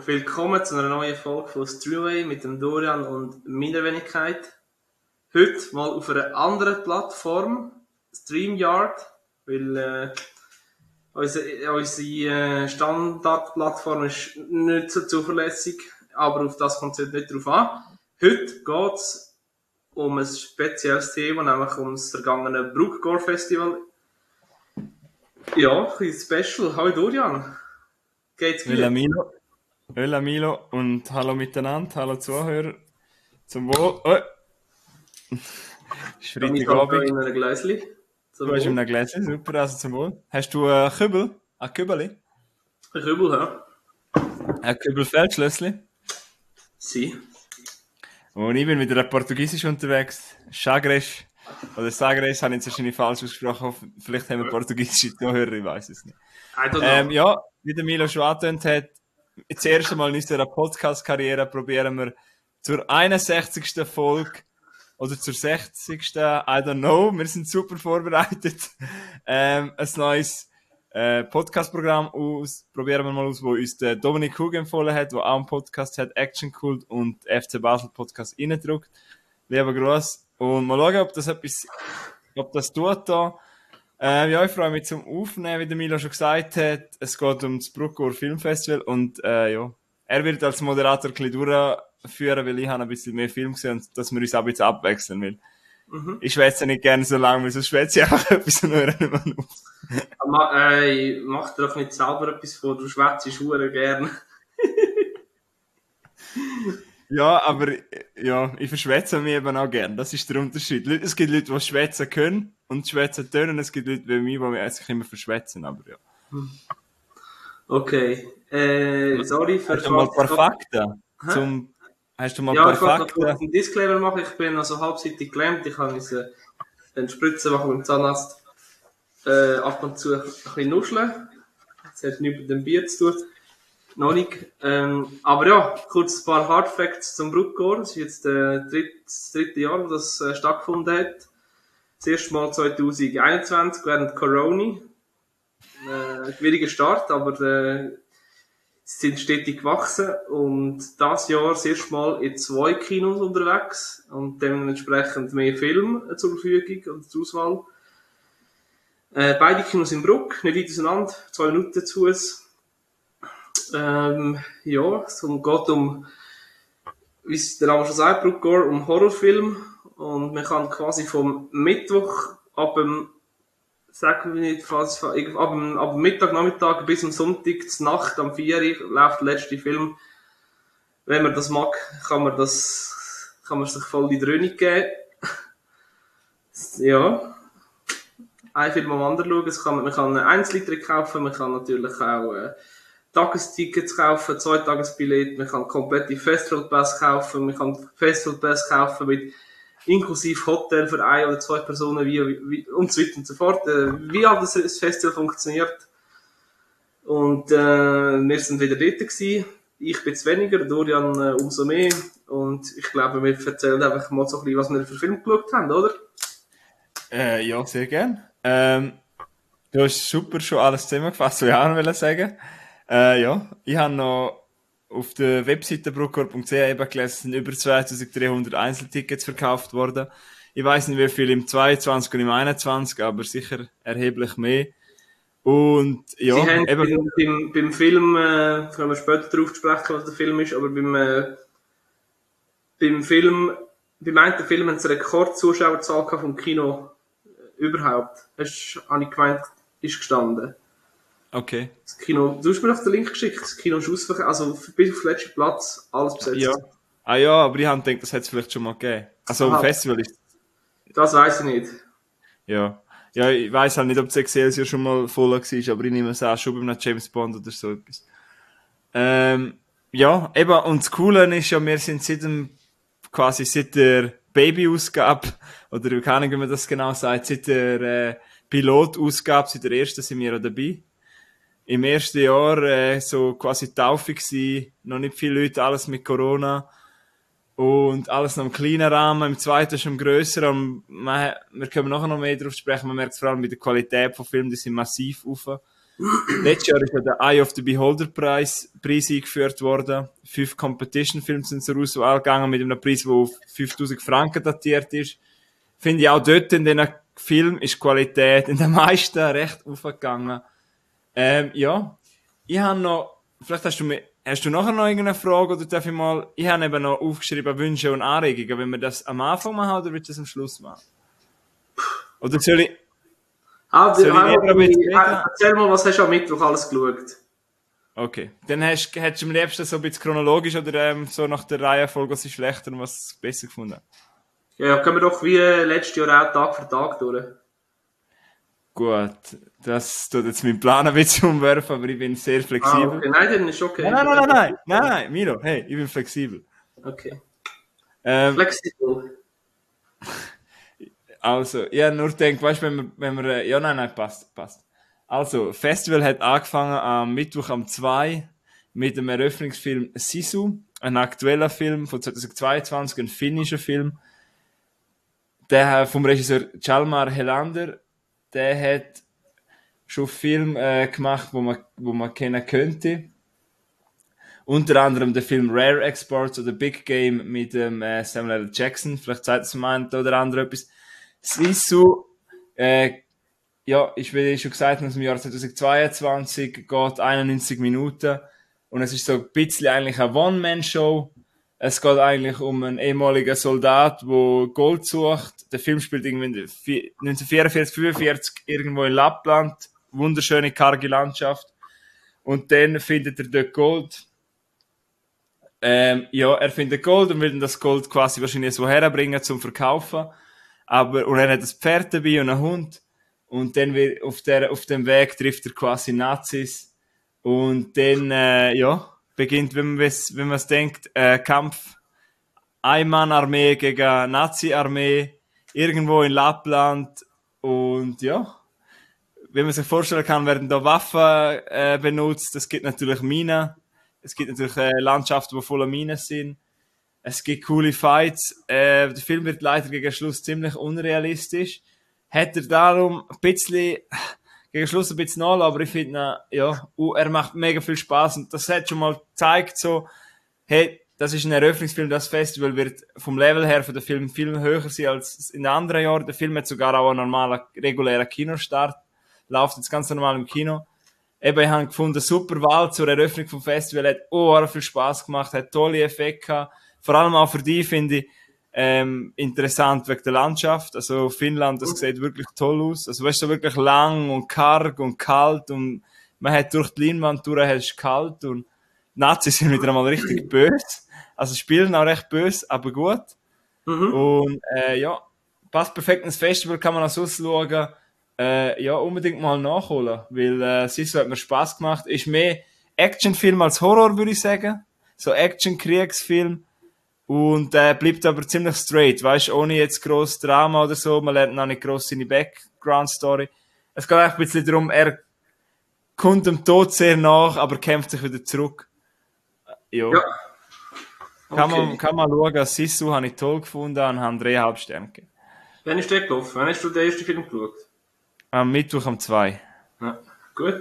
willkommen zu einer neuen Folge von Streamway mit dem Dorian und meiner Wenigkeit. Heute mal auf einer anderen Plattform, StreamYard, weil unsere Standardplattform ist nicht so zuverlässig, aber auf das kommt es heute nicht drauf an. Heute geht es um ein spezielles Thema, nämlich um das vergangene Bruckgore Festival. Ja, ein bisschen special. Hallo Dorian. Geht's gut? Hola Milo und hallo miteinander, hallo Zuhörer. Zum Wohl. Oh. Ist Freitagabend. In einem Gläschen. Du hast in einem Gläschen, super, also zum Wohl. Hast du einen Kübel? Ein Kübeli? Ein Kübel, ja. Ein Kübel-Feldschlössli? Si. Und ich bin mit einer Portugiesisch unterwegs. Sagres. Oder Sagres, habe ich jetzt wahrscheinlich falsch ausgesprochen. Vielleicht haben wir portugiesische Zuhörer, ich weiß es nicht. Ja, wie der Milo schon angetönt hat, das erste Mal in unserer Podcast-Karriere probieren wir zur 61. Folge oder zur 60. I don't know, wir sind super vorbereitet. Ein neues Podcast-Programm probieren wir mal aus, wo uns der Dominik Hug empfohlen hat, der auch einen Podcast hat, Action Cult und FC Basel Podcast reindrückt. Lieber Gruß. Und mal schauen, ob das tut da. Ja, ich freue mich zum Aufnehmen, wie der Milo schon gesagt hat. Es geht um das Bruckgore Filmfestival und ja, er wird als Moderator ein bisschen durchführen, weil ich habe ein bisschen mehr Film gesehen und dass wir uns auch ein bisschen abwechseln will. Mhm. Ich schwätze nicht gerne so lange, weil sonst schwätze ich einfach etwas und höre nicht mehr auf. Mach dir doch nicht selber etwas vor, du schwätzt verdammt gerne. Ja, aber ja, ich verschwätze mich eben auch gerne. Das ist der Unterschied. Es gibt Leute, die schwätzen können und schwätzen können. Es gibt Leute wie mich, die sich immer verschwätzen, aber ja. Okay. Sorry für... Hast du mal ein paar Fakten? Hast du mal ein paar Fakten? Ich wollte einen Disclaimer machen. Ich bin also halbseitig gelähmt. Ich habe eine Spritze machen mit dem Zahnarzt. Ab und zu ein bisschen nuscheln. Das hat nichts mit dem Bier zu tun. Noch nicht. Aber ja, kurz ein paar Hard Facts zum Bruckgore. Das ist jetzt das dritte Jahr, wo das stattgefunden hat. Das erste Mal 2021 während Corona. Schwieriger Start, aber sie sind stetig gewachsen. Und das Jahr das erste Mal in 2 Kinos unterwegs und dementsprechend mehr Filme zur Verfügung und zur Auswahl. Beide Kinos in Bruck, nicht weit auseinander, 2 Minuten zu Fuß. Ja, es geht wie es der Name schon sagt, Bruckgore, um Horrorfilm. Und man kann quasi vom Mittwoch ab dem, sagen wir nicht, ab dem Mittag, Nachmittag bis am Sonntag, zur Nacht, am 4 Uhr, läuft der letzte Film. Wenn man das mag, kann man sich voll die Dröhnung geben. Ja. Ein Film am anderen schauen. Man kann einen Einzelticket kaufen, man kann natürlich auch, Tagestickets kaufen, 2 Tagesbillett, man kann komplette Festivalpass kaufen, man kann Festivalpass kaufen mit inklusive Hotel für 1 oder 2 Personen wie und so weiter und so fort. Wie all das Festival funktioniert. Und wir sind wieder dort gewesen. Ich bin jetzt weniger, Dorian umso mehr. Und ich glaube, wir erzählen einfach mal so ein bisschen, was wir für Film geschaut haben, oder? Ja, sehr gern. Du hast super schon alles zusammengefasst, was ich auch noch sagen. Ja, ich habe noch auf der Webseite bruckgore.ch eben gelesen, es sind über 2300 Einzeltickets verkauft worden. Ich weiss nicht, wie viel im 22 und im 21, aber sicher erheblich mehr. Und ja, Sie haben eben beim Film, können wir später darauf sprechen, was der Film ist, aber beim einen Film haben sie eine Rekordzuschauerzahl vom Kino überhaupt. Habe ich gemeint, ist gestanden. Okay. Das Kino, du hast mir noch den Link geschickt, das Kino ist ausverkauft, also bis auf den letzten Platz, alles besetzt. Ja. Ah ja, aber ich habe gedacht, das hätte es vielleicht schon mal gegeben. Also im Festival ist das weiss ich nicht. Ja. Ja, ich weiss halt nicht, ob das Excelsior schon mal voll war, aber ich nehme es auch schon beim James Bond oder so etwas. Ja, eben, und das Coole ist ja, wir sind seit der Baby-Ausgabe, oder keine Ahnung, wie man das genau sagt, seit der Pilot-Ausgabe, seit der ersten sind wir auch dabei. Im ersten Jahr so quasi Taufe gewesen, noch nicht viele Leute, alles mit Corona und alles noch im kleinen Rahmen. Im zweiten schon grösser. Wir können nachher noch mehr drauf sprechen. Man merkt es vor allem bei der Qualität von Filmen, die sind massiv rauf. Letztes Jahr ist ja der Eye of the Beholder Preis eingeführt worden. 5 Competition-Filme sind zur Auswahl gegangen mit einem Preis, der auf 5000 Franken datiert ist. Finde ich auch dort in diesen Film ist die Qualität in den meisten recht aufgegangen. Ja, ich habe noch, vielleicht hast du nachher noch irgendeine Frage oder darf ich mal, ich habe eben noch aufgeschrieben Wünsche und Anregungen. Wenn wir das am Anfang machen oder willst du das am Schluss machen? Oder soll ich erzähl mal, was hast du am Mittwoch alles geschaut? Okay, dann hättest du am liebsten so ein bisschen chronologisch oder so nach der Reihenfolge, was ist schlechter und was besser gefunden? Ja, können wir doch wie letztes Jahr auch Tag für Tag durch. Gut, das tut jetzt meinen Plan ein bisschen umwerfen, aber ich bin sehr flexibel. Okay. Nein, dann ist okay. Nein, Milo, hey, ich bin flexibel. Okay. Flexibel. Also, ich habe nur gedacht, weißt du, wenn wir ja, nein, passt. Also, Festival hat angefangen am Mittwoch am 2 mit dem Eröffnungsfilm Sisu, ein aktueller Film von 2022, ein finnischer Film. Der vom Regisseur Hjalmar Helander, der hat schon Filme gemacht, wo man kennen könnte. Unter anderem der Film Rare Exports oder Big Game mit dem Samuel L. Jackson. Vielleicht sagt es mal oder andere etwas. Sisu, ja, ist wie schon gesagt, aus dem Jahr 2022, geht 91 Minuten. Und es ist so ein bisschen eigentlich eine One-Man-Show. Es geht eigentlich um einen ehemaligen Soldat, der Gold sucht. Der Film spielt irgendwie 1944, 45 irgendwo in Lappland. Wunderschöne, karge Landschaft. Und dann findet er dort Gold. Ja, er findet Gold und will dann das Gold quasi wahrscheinlich so herbringen zum Verkaufen. Und er hat ein Pferd dabei und einen Hund. Und dann auf dem Weg trifft er quasi Nazis. Und dann, ja, beginnt, wenn man es denkt, Kampf Einmann-Armee gegen Nazi-Armee irgendwo in Lappland. Und ja, wie man sich vorstellen kann, werden da Waffen benutzt. Es gibt natürlich Minen. Es gibt natürlich Landschaften, die voller Minen sind. Es gibt coole Fights. Der Film wird leider gegen Schluss ziemlich unrealistisch. Hat er darum ein bisschen gegen Schluss ein bisschen nach, aber ich finde, ja, er macht mega viel Spaß und das hat schon mal gezeigt, so, hey, das ist ein Eröffnungsfilm, das Festival wird vom Level her von der Film viel höher sein als in den anderen Jahren. Der Film hat sogar auch einen normalen, regulären Kinostart, läuft jetzt ganz normal im Kino. Eben, ich habe gefunden, super Wahl zur Eröffnung vom Festival, hat viel Spaß gemacht, hat tolle Effekte gehabt. Vor allem auch für die finde ich interessant wegen der Landschaft. Also Finnland, das sieht wirklich toll aus. Also weißt du, so wirklich lang und karg und kalt und man hat durch die Leinwand durch, es kalt und die Nazis sind wieder einmal richtig böse. Also spielen auch recht böse, aber gut. Und ja, passt perfekt ins Festival, kann man auch so schauen. Ja, unbedingt mal nachholen, weil Sisu hat mir Spaß gemacht. Ist mehr Actionfilm als Horror, würde ich sagen. So Action-Kriegsfilm. Und bleibt aber ziemlich straight, weißt, ohne jetzt gross Drama oder so. Man lernt noch nicht gross seine Background-Story. Es geht eigentlich ein bisschen darum, er kommt dem Tod sehr nach, aber kämpft sich wieder zurück. Ja. Okay. Kann man schauen. Sisu habe ich toll gefunden und habe 3,5 Sterne gegeben. Wann ist der gelaufen? Wann hast du den ersten Film geschaut? Am Mittwoch am 2. Ja, gut.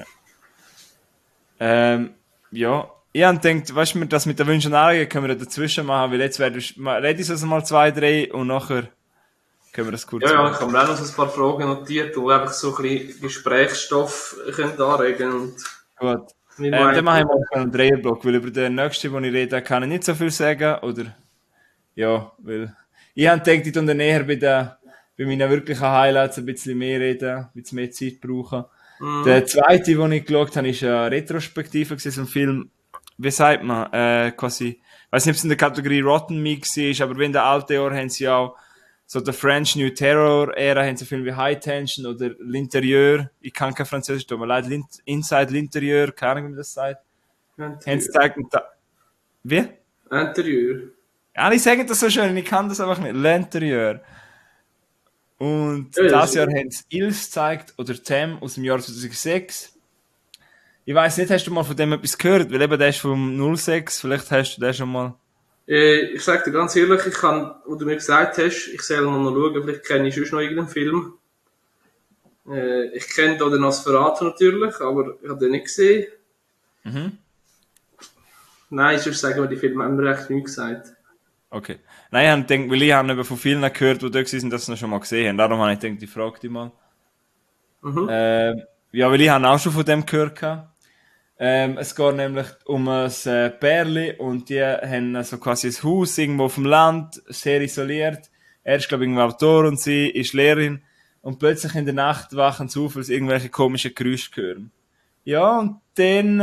Ja. Ich habe gedacht, weißt du, das mit den Wünschen und Anregungen können wir dazwischen machen, weil jetzt rede ich also mal 2, 3 und nachher können wir das kurz machen. Ja, ich habe mir auch noch so ein paar Fragen notiert, die einfach so ein bisschen Gesprächsstoff anregen können. Gut. Dann mache ich mal einen Dreierblock, weil über den nächsten, den ich rede, kann ich nicht so viel sagen, oder? Ja, weil ich habe gedacht, ich tue dann näher bei meinen wirklichen Highlights ein bisschen mehr reden, ein bisschen mehr Zeit brauchen. Der zweite, den ich geschaut habe, ist eine Retrospektive zum Film. Wie sagt man, quasi, ich weiß nicht, ob es in der Kategorie Rotten Mix ist, aber wie in den alten Jahren haben sie auch so der French New Terror Ära, haben sie Filme wie High Tension oder L'Intérieur, ich kann kein Französisch, tut mir leid, Inside L'Intérieur, keine Ahnung, wie man das sagt. Haben sie gezeigt, wie? L'Intérieur. Alle sagen das so schön, ich kann das einfach nicht, L'Intérieur. Und das Jahr haben sie Ils gezeigt, oder Tem aus dem Jahr 2006. Ich weiss nicht, hast du mal von dem etwas gehört? Weil eben der ist vom 06, vielleicht hast du den schon mal. Ich sag dir ganz ehrlich, wo du mir gesagt hast, ich soll noch schauen, vielleicht kenne ich sonst noch irgendeinen Film. Ich kenne da den Nosferatu natürlich, aber ich habe den nicht gesehen. Mhm. Nein, sonst sagen wir, die Filme haben mir recht nichts gesagt. Okay. Nein, ich denke, weil ich habe von vielen gehört, die da sind, dass sie noch schon mal gesehen haben. Darum habe ich gedacht, ich frage dich mal. Mhm. Ja, weil ich habe auch schon von dem gehört. Es geht nämlich um ein Pärchen und die haben also quasi ein Haus irgendwo auf dem Land, sehr isoliert. Er ist, glaube ich, irgendwo Autor und sie ist Lehrerin. Und plötzlich in der Nacht wachen sie auf, weil sie irgendwelche komischen Geräusche hören. Ja, und dann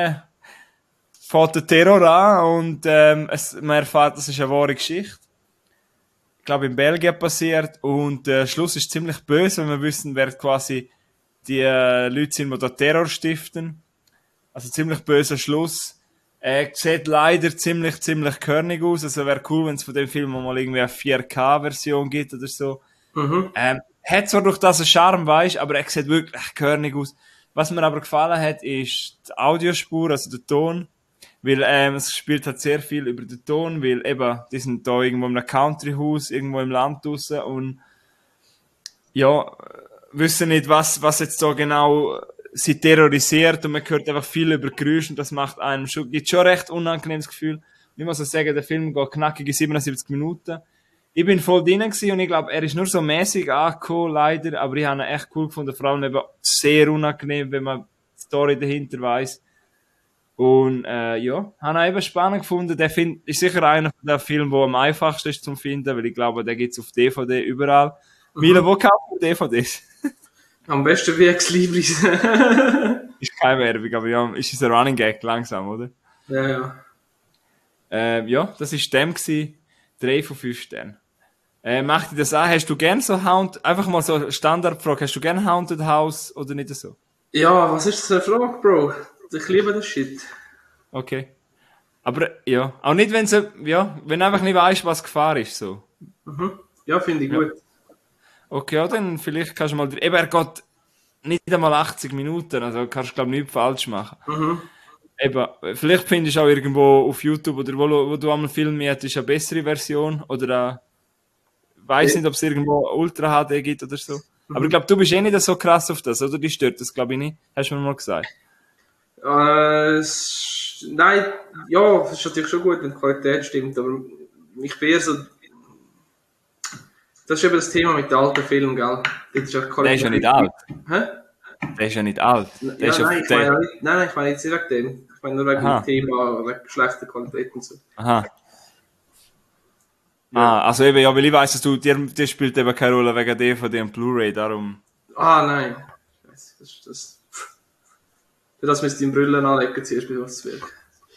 fängt der Terror an und man erfährt, das ist eine wahre Geschichte. Ich glaube, in Belgien passiert und der Schluss ist ziemlich böse, wenn wir wissen, wer quasi die Leute sind, die da Terror stiften. Also ziemlich böser Schluss. Sieht leider ziemlich körnig aus. Also wäre cool, wenn es von dem Film mal irgendwie eine 4K-Version gibt oder so. Mhm. Hat zwar durch das einen Charme, weißt, aber er sieht wirklich echt körnig aus. Was mir aber gefallen hat, ist die Audiospur, also der Ton. Weil es spielt halt sehr viel über den Ton, weil eben, die sind da irgendwo in einem Countryhaus, irgendwo im Land draussen und ja, wissen nicht, was jetzt da genau sie terrorisiert und man hört einfach viel über Geräusche und das macht einem schon, gibt schon recht unangenehmes Gefühl. Ich muss auch sagen, der Film geht knackige 77 Minuten. Ich bin voll drin gewesen und ich glaube, er ist nur so mäßig angekommen, leider, aber ich habe ihn echt cool gefunden, vor allem eben sehr unangenehm, wenn man die Story dahinter weiss. Und ja, habe ihn eben spannend gefunden. Der ist sicher einer der Filme, der am einfachsten ist zum finden, weil ich glaube, der gibt's auf DVD überall. Milo, wo kauft man DVDs? Am besten wie Ex-Libris. Ist keine Werbung, aber ja, ist ein Running Gag langsam, oder? Ja, ja. Ja, das war dem gewesen. 3 von 5 Sternen. Macht dir das an? Hast du gern so einfach mal so Standardfrage, hast du gern Haunted House oder nicht so? Ja, was ist das für eine Frage, Bro? Ich liebe das Shit. Okay. Aber ja, auch nicht, wenn wenn du einfach nicht weißt, was Gefahr ist, so. Mhm. Ja, finde ich Ja. gut. Okay, ja, dann vielleicht kannst du mal, eben, er geht nicht einmal 80 Minuten, also kannst du, glaube ich, nichts falsch machen. Mhm. Eben, vielleicht findest du auch irgendwo auf YouTube oder wo du einmal filmen hättest, eine bessere Version oder weiß nicht, ob es irgendwo Ultra HD gibt oder so. Aber ich glaube, du bist eh nicht so krass auf das, oder? Die stört das, glaube ich, nicht. Hast du mir mal gesagt. Nein, ja, es ist natürlich schon gut, wenn die Qualität stimmt, aber ich bin eher so. Das ist eben das Thema mit den alten Filmen, gell? Das ist ja Der ist ja nicht alt. Hä? Der ist ja nicht alt. Der ist Nein, ich meine jetzt nicht wegen dem. Ich meine nur wegen dem Thema, wegen schlechter Qualität und so. Aha. Ja. Also eben, ja, weil ich weiss, dass dir spielt eben keine Rolle wegen DVD und Blu-ray, darum. Nein. Für das müsst ihr die Brillen anlegen, zuerst bis was es wird.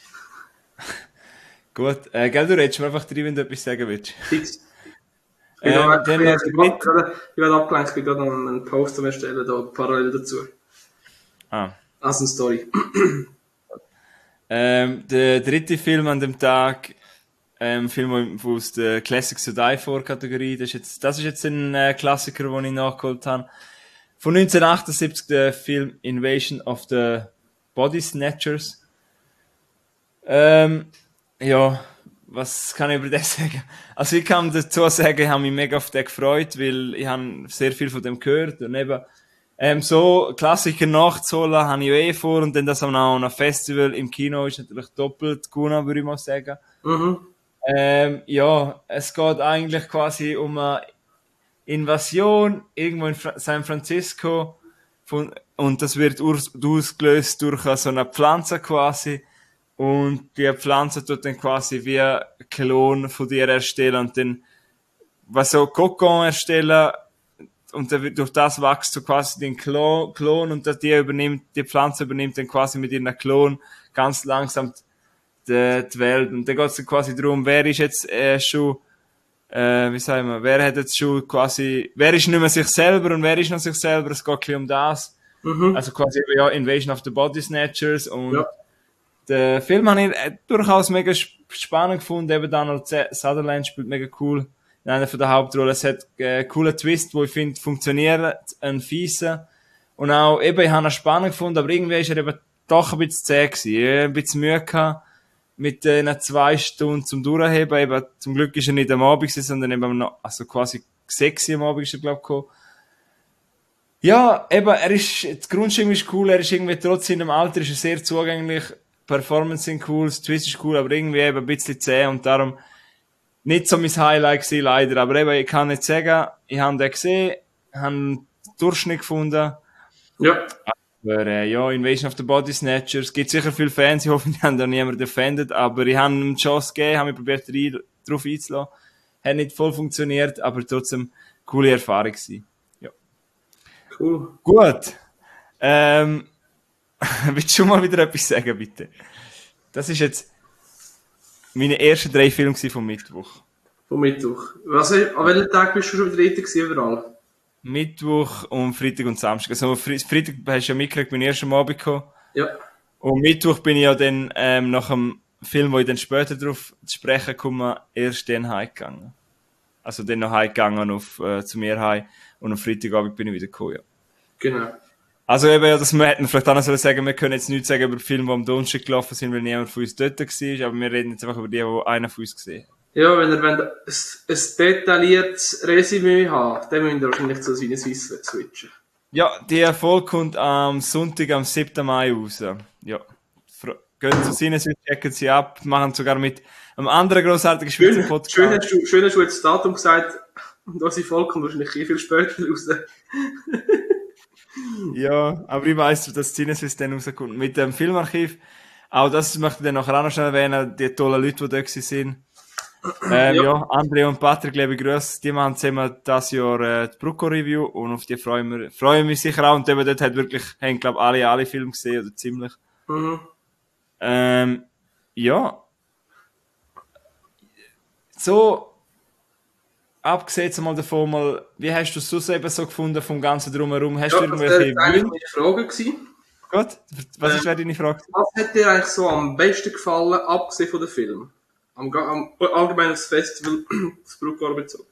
Gut, gell, du redest mir einfach drin, wenn du etwas sagen willst. Fix. Ich werde abgelenkt, ich bin gerade noch einen Post am erstellen, da parallel dazu. Als eine Story. Der dritte Film an dem Tag, Film aus der Classics to Die For Kategorie, das ist jetzt ein Klassiker, den ich nachgeholt habe. Von 1978 der Film Invasion of the Body Snatchers. Ja, was kann ich über das sagen? Also ich kann dazu sagen, ich habe mich mega auf den gefreut, weil ich habe sehr viel von dem gehört und eben so Klassiker nachzuholen, habe ich eh vor und dann das auch noch ein Festival im Kino ist natürlich doppelt gut, würde ich mal sagen. Mhm. Ja, es geht eigentlich quasi um eine Invasion irgendwo in San Francisco und das wird ausgelöst durch so eine Pflanze quasi und die Pflanze tut dann quasi wie ein Klon von dir erstellen und dann was so Kokon erstellen und durch das wächst so quasi den Klon und die Pflanze übernimmt dann quasi mit ihrem Klon ganz langsam die Welt und dann geht es quasi darum, wer ist jetzt schon wie sagen wir, wer hat jetzt schon quasi, wer ist nicht mehr sich selber und wer ist noch sich selber, es geht ein bisschen um das. Mhm. Also quasi, ja, Invasion of the Body Snatchers und der Film habe ich durchaus mega spannend gefunden, eben Donald Sutherland spielt mega cool in einer von der Hauptrollen, es hat einen coolen Twist, wo ich finde, funktioniert, ein fieser und auch, eben, ich habe ihn spannend gefunden, aber irgendwie ist er eben doch ein bisschen zäh gewesen, ich habe ein bisschen Mühe gehabt, mit den 2 Stunden zum Durchheben. Eben, zum Glück ist er nicht am Abend, sondern eben noch, also quasi 6 Uhr am Abend ist er, glaube ich, gekommen. Ja, eben, das Grundstück ist cool, er ist irgendwie trotz seinem Alter ist er sehr zugänglich, Performance sind cool, das Twist ist cool, aber irgendwie eben ein bisschen zäh und darum nicht so mein Highlight gewesen, leider. Aber eben, ich kann nicht sagen, ich habe den gesehen, habe einen Durchschnitt gefunden. Ja. Aber ja, Invasion of the Body Snatchers, es gibt sicher viele Fans, ich hoffe, die haben da niemand defended, aber ich habe ihm eine Chance gegeben, habe mich probiert, drauf einzulassen. Hat nicht voll funktioniert, aber trotzdem coole Erfahrung gewesen. Ja. Cool. Gut. Willst du mal wieder etwas sagen, bitte? Das ist jetzt meine ersten 3 Filme vom Mittwoch. Vom Mittwoch. An welchem Tag bist du schon wieder dort überall? Mittwoch und Freitag und Samstag. Also Freitag hast du ja mitgekriegt, bin ich erst am Abend gekommen. Ja. Und Mittwoch bin ich ja dann nach dem Film, wo ich dann später drauf zu sprechen komme, erst dann heimgegangen. Also dann noch heimgegangen zu mir heim und am Freitagabend bin ich wieder gekommen, ja. Genau. Also eben, das hätten wir vielleicht auch noch sagen, wir können jetzt nichts sagen über die Filme, die am Donnerstag gelaufen sind, weil niemand von uns dort war, aber wir reden jetzt einfach über die einer von uns gesehen hat. Ja, wenn ihr ein detailliertes Resümee habt, dann müsst ihr wahrscheinlich zu seinen Swiss switchen. Ja, die Erfolg kommt am Sonntag, am 7. Mai raus. Ja. Gehen zu seinen Swiss, checken sie ab, machen sogar mit einem anderen grossartigen Schweizer Podcast. Schön hast du jetzt das Datum gesagt, und unsere Folge kommt wahrscheinlich viel später raus. Ja, aber ich weiss, dass Cineswiss dann rauskommt. Mit dem Filmarchiv, auch das möchte ich dann nachher auch noch schnell erwähnen, die tollen Leute, die da sind. Ja, André und Patrick, liebe Grüße, die machen zusammen das Jahr die Brucko-Review und auf die freuen wir mich sicher auch. Und eben dort haben, glaube ich, alle Filme gesehen, oder ziemlich. Mhm. Ja. So, abgesehen mal davon, wie hast du es sonst eben so gefunden vom Ganzen drumherum? Hast du irgendwelche das war eigentlich meine Frage gewesen. Gut, was wäre deine Frage? Was hat dir eigentlich so am besten gefallen, abgesehen von den Filmen? Am allgemeinen Festival, das Brucko bezogen.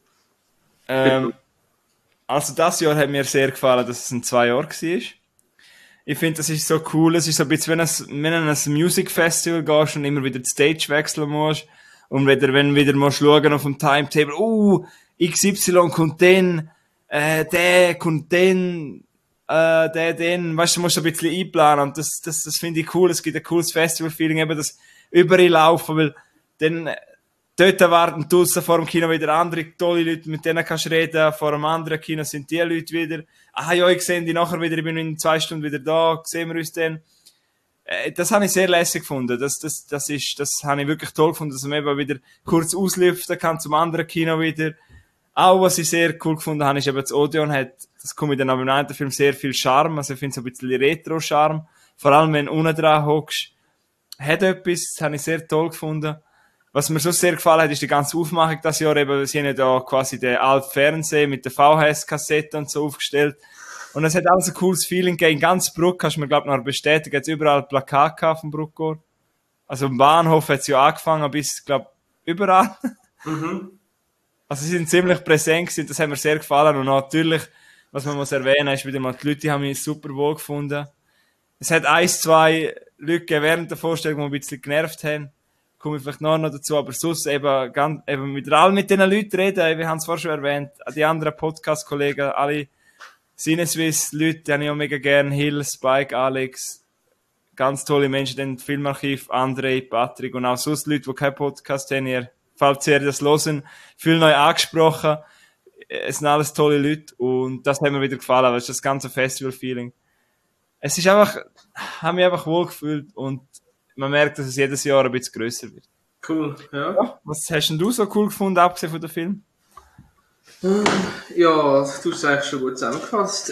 Also das Jahr hat mir sehr gefallen, dass es in 2 Jahren war. Ich finde, das ist so cool. Es ist so ein bisschen, wenn du an ein Music Festival gehst und immer wieder die Stage wechseln musst. Und wenn du wieder musst schauen auf dem Timetable, XY kommt dann, der kommt dann, den, weißt du, musst du ein bisschen einplanen. Und das finde ich cool. Es gibt ein cooles Festival-Feeling, eben das überall laufen, weil dann, dort warten draussen vor dem Kino wieder andere tolle Leute, mit denen kannst du reden. Vor einem anderen Kino sind die Leute wieder. Ah ja, ich sehe die nachher wieder, ich bin in 2 Stunden wieder da, sehen wir uns dann. Das habe ich sehr lässig gefunden. Das habe ich wirklich toll gefunden, dass man eben wieder kurz auslüften kann zum anderen Kino wieder. Auch, was ich sehr cool gefunden habe, ist eben das Odeon hat, das kommt dann aber im einen Film sehr viel Charme, also ich finde so ein bisschen Retro-Charme. Vor allem, wenn du unten dran hockst. Hat etwas, das habe ich sehr toll gefunden. Was mir so sehr gefallen hat, ist die ganze Aufmachung das Jahr eben, sie haben ja da quasi den alten Fernseher mit der VHS-Kassette und so aufgestellt. Und es hat auch so ein cooles Feeling gegeben. In ganz Bruck, kannst du mir, glaube ich, noch bestätigen, jetzt überall Plakate vom Bruckor. Also im Bahnhof hat es ja angefangen, bis, glaube ich, überall. Mhm. Also sie sind ziemlich präsent gewesen, das hat mir sehr gefallen. Und natürlich, was man muss erwähnen, ist wieder mal, die Leute haben mich super wohl gefunden. Es hat 1, 2 Leute gegeben während der Vorstellung, die ein bisschen genervt haben. Komme ich vielleicht noch dazu, aber sonst eben mit den Leuten reden, wir haben es vorher schon erwähnt, die anderen Podcast-Kollegen, alle Cineswiss-Leute, die habe ich auch mega gern, Hill, Spike, Alex, ganz tolle Menschen, dann Filmarchiv, André, Patrick und auch sonst Leute, die keinen Podcast haben, falls ihr das hören, viel neu angesprochen, es sind alles tolle Leute und das hat mir wieder gefallen, weil es das ganze Festival-Feeling. Es ist einfach, habe mich einfach wohl gefühlt und man merkt, dass es jedes Jahr ein bisschen grösser wird. Cool, ja. Was hast denn du so cool gefunden, abgesehen von dem Film? Ja, du hast es eigentlich schon gut zusammengefasst.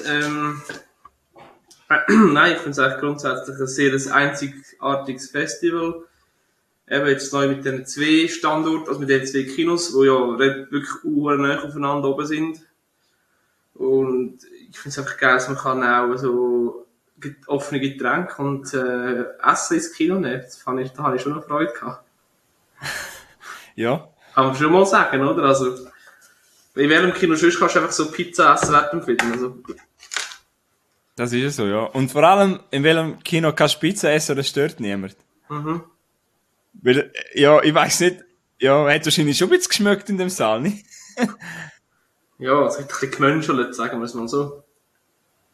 Nein, ich finde es eigentlich grundsätzlich ein sehr einzigartiges Festival. Eben jetzt neu mit den 2 Standorten, also mit den 2 Kinos, die ja wirklich nah aufeinander oben sind. Und ich finde es einfach geil, dass man kann auch so offene Getränke und Essen ins Kino nehmen. Da habe ich schon noch Freude gehabt. Ja. Kann man schon mal sagen, oder? Also, in welchem Kino sonst kannst du einfach so Pizza essen während dem Film. Also. Das ist ja so, ja. Und vor allem, in welchem Kino kannst du Pizza essen, das stört niemand. Mhm. Weil, ja, ich weiss nicht, ja, hat wahrscheinlich schon ein bisschen geschmeckt in dem Saal, nicht? Ja, es hat ein bisschen gemönschelt, sagen wir es mal so.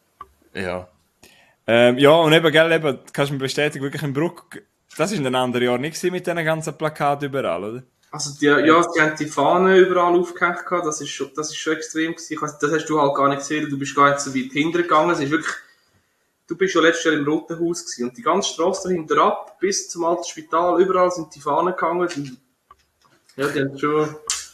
Ja. Ja, und eben, gell, eben, kannst du mir bestätigen, wirklich in Bruck, das war in den anderen Jahren nicht mit diesen ganzen Plakaten überall, oder? Also, die haben die Fahnen überall aufgehängt gehabt, das ist schon extrem gewesen. Ich weiss, das hast du halt gar nicht gesehen, du bist gar nicht so weit hintergegangen. Es ist wirklich, du bist ja letztes Jahr im Roten Haus gewesen und die ganze Straße dahinter ab, bis zum alten Spital, überall sind die Fahnen gehangen. Und, ja, die haben schon,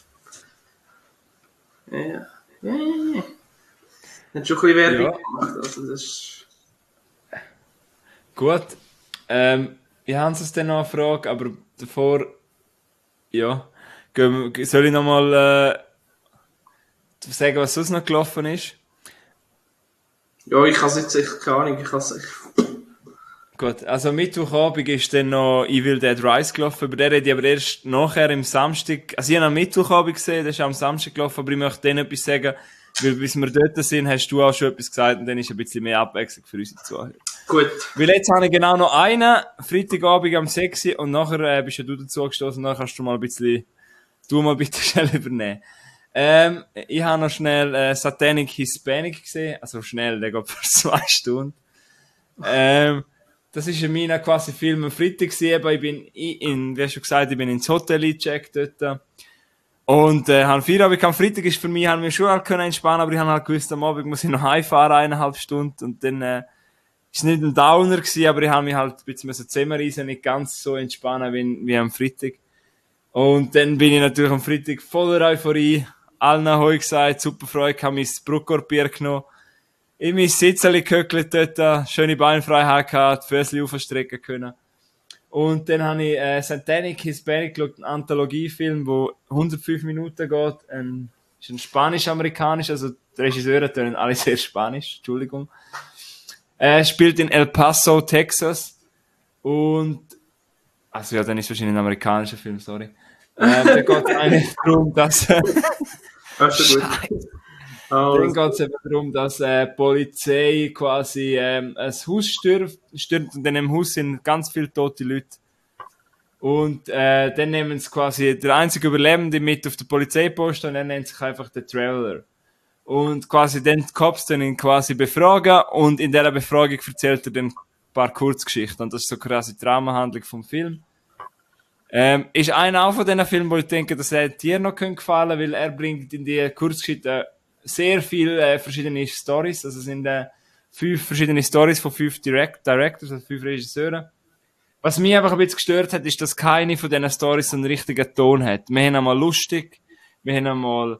ja. Die haben schon ein bisschen Werbung gemacht, also das ist... Gut, ich habe es dann noch eine Frage, aber davor, ja, soll ich nochmal sagen, was sonst noch gelaufen ist? Ja, ich kann es jetzt echt keine Ahnung, Gut, also Mittwochabend ist dann noch Evil Dead Rise gelaufen, über den rede ich aber erst nachher im Samstag, also ich habe am Mittwochabend gesehen, das ist am Samstag gelaufen, aber ich möchte denen etwas sagen, weil bis wir dort sind, hast du auch schon etwas gesagt und dann ist ein bisschen mehr Abwechslung für unsere Zuhörer. Gut. Weil jetzt habe ich genau noch einen, Freitagabend am 6 und nachher bist ja du dazu gestoßen und dann kannst du mal ein bisschen, du mal bitte schnell übernehmen. Ich habe noch schnell Satanic Hispanic gesehen, also schnell, der geht für 2 Stunden. Das ist mein quasi Film am Freitag gewesen, ich bin wie schon gesagt, ich bin ins Hotel eingecheckt dort. Und habe Feierabend am Freitag ist für mich, haben wir schon halt entspannen, aber ich habe halt gewusst, am Abend muss ich noch heimfahren, 1,5 Stunden und dann ist nicht ein Downer gewesen, aber ich habe mich halt ein bisschen zusammenreißen, nicht ganz so entspannen wie am Freitag. Und dann bin ich natürlich am Freitag voller Euphorie, allen Ahoi gesagt, super Freude, habe mein Bruckkorbier genommen, in mein Sitzeli gehöckelt dort, schöne Beinfreiheit gehabt, die Füße aufstrecken können. Und dann habe ich Satanic Hispanic geschaut, einen Anthologiefilm, der 105 Minuten geht. Ist ein spanisch-amerikanisch, also die Regisseure tönen alle sehr spanisch, Entschuldigung. Spielt in El Paso, Texas. Und, also ja, dann ist es wahrscheinlich ein amerikanischer Film, sorry. Da geht es eigentlich darum, dass... Das ist gut. Dann geht es eben darum, dass Polizei quasi ein Haus stürmt und in dem Haus sind ganz viele tote Leute. Und dann nehmen sie quasi der einzige Überlebende mit auf den Polizeiposten und er nennt sich einfach der Traveler. Und quasi dann die Cops dann ihn quasi befragen und in dieser Befragung erzählt er dann ein paar Kurzgeschichten. Und das ist so quasi die Rahmenhandlung vom Film. Ist einer auch von diesen Filmen, wo ich denke, dass er dir noch gefallen könnte, weil er bringt in die Kurzgeschichten sehr viele verschiedene Stories, also es sind 5 verschiedene Stories von 5 Directors, also 5 Regisseuren. Was mich einfach ein bisschen gestört hat, ist, dass keine von diesen Stories so einen richtigen Ton hat. Wir haben einmal lustig, wir haben einmal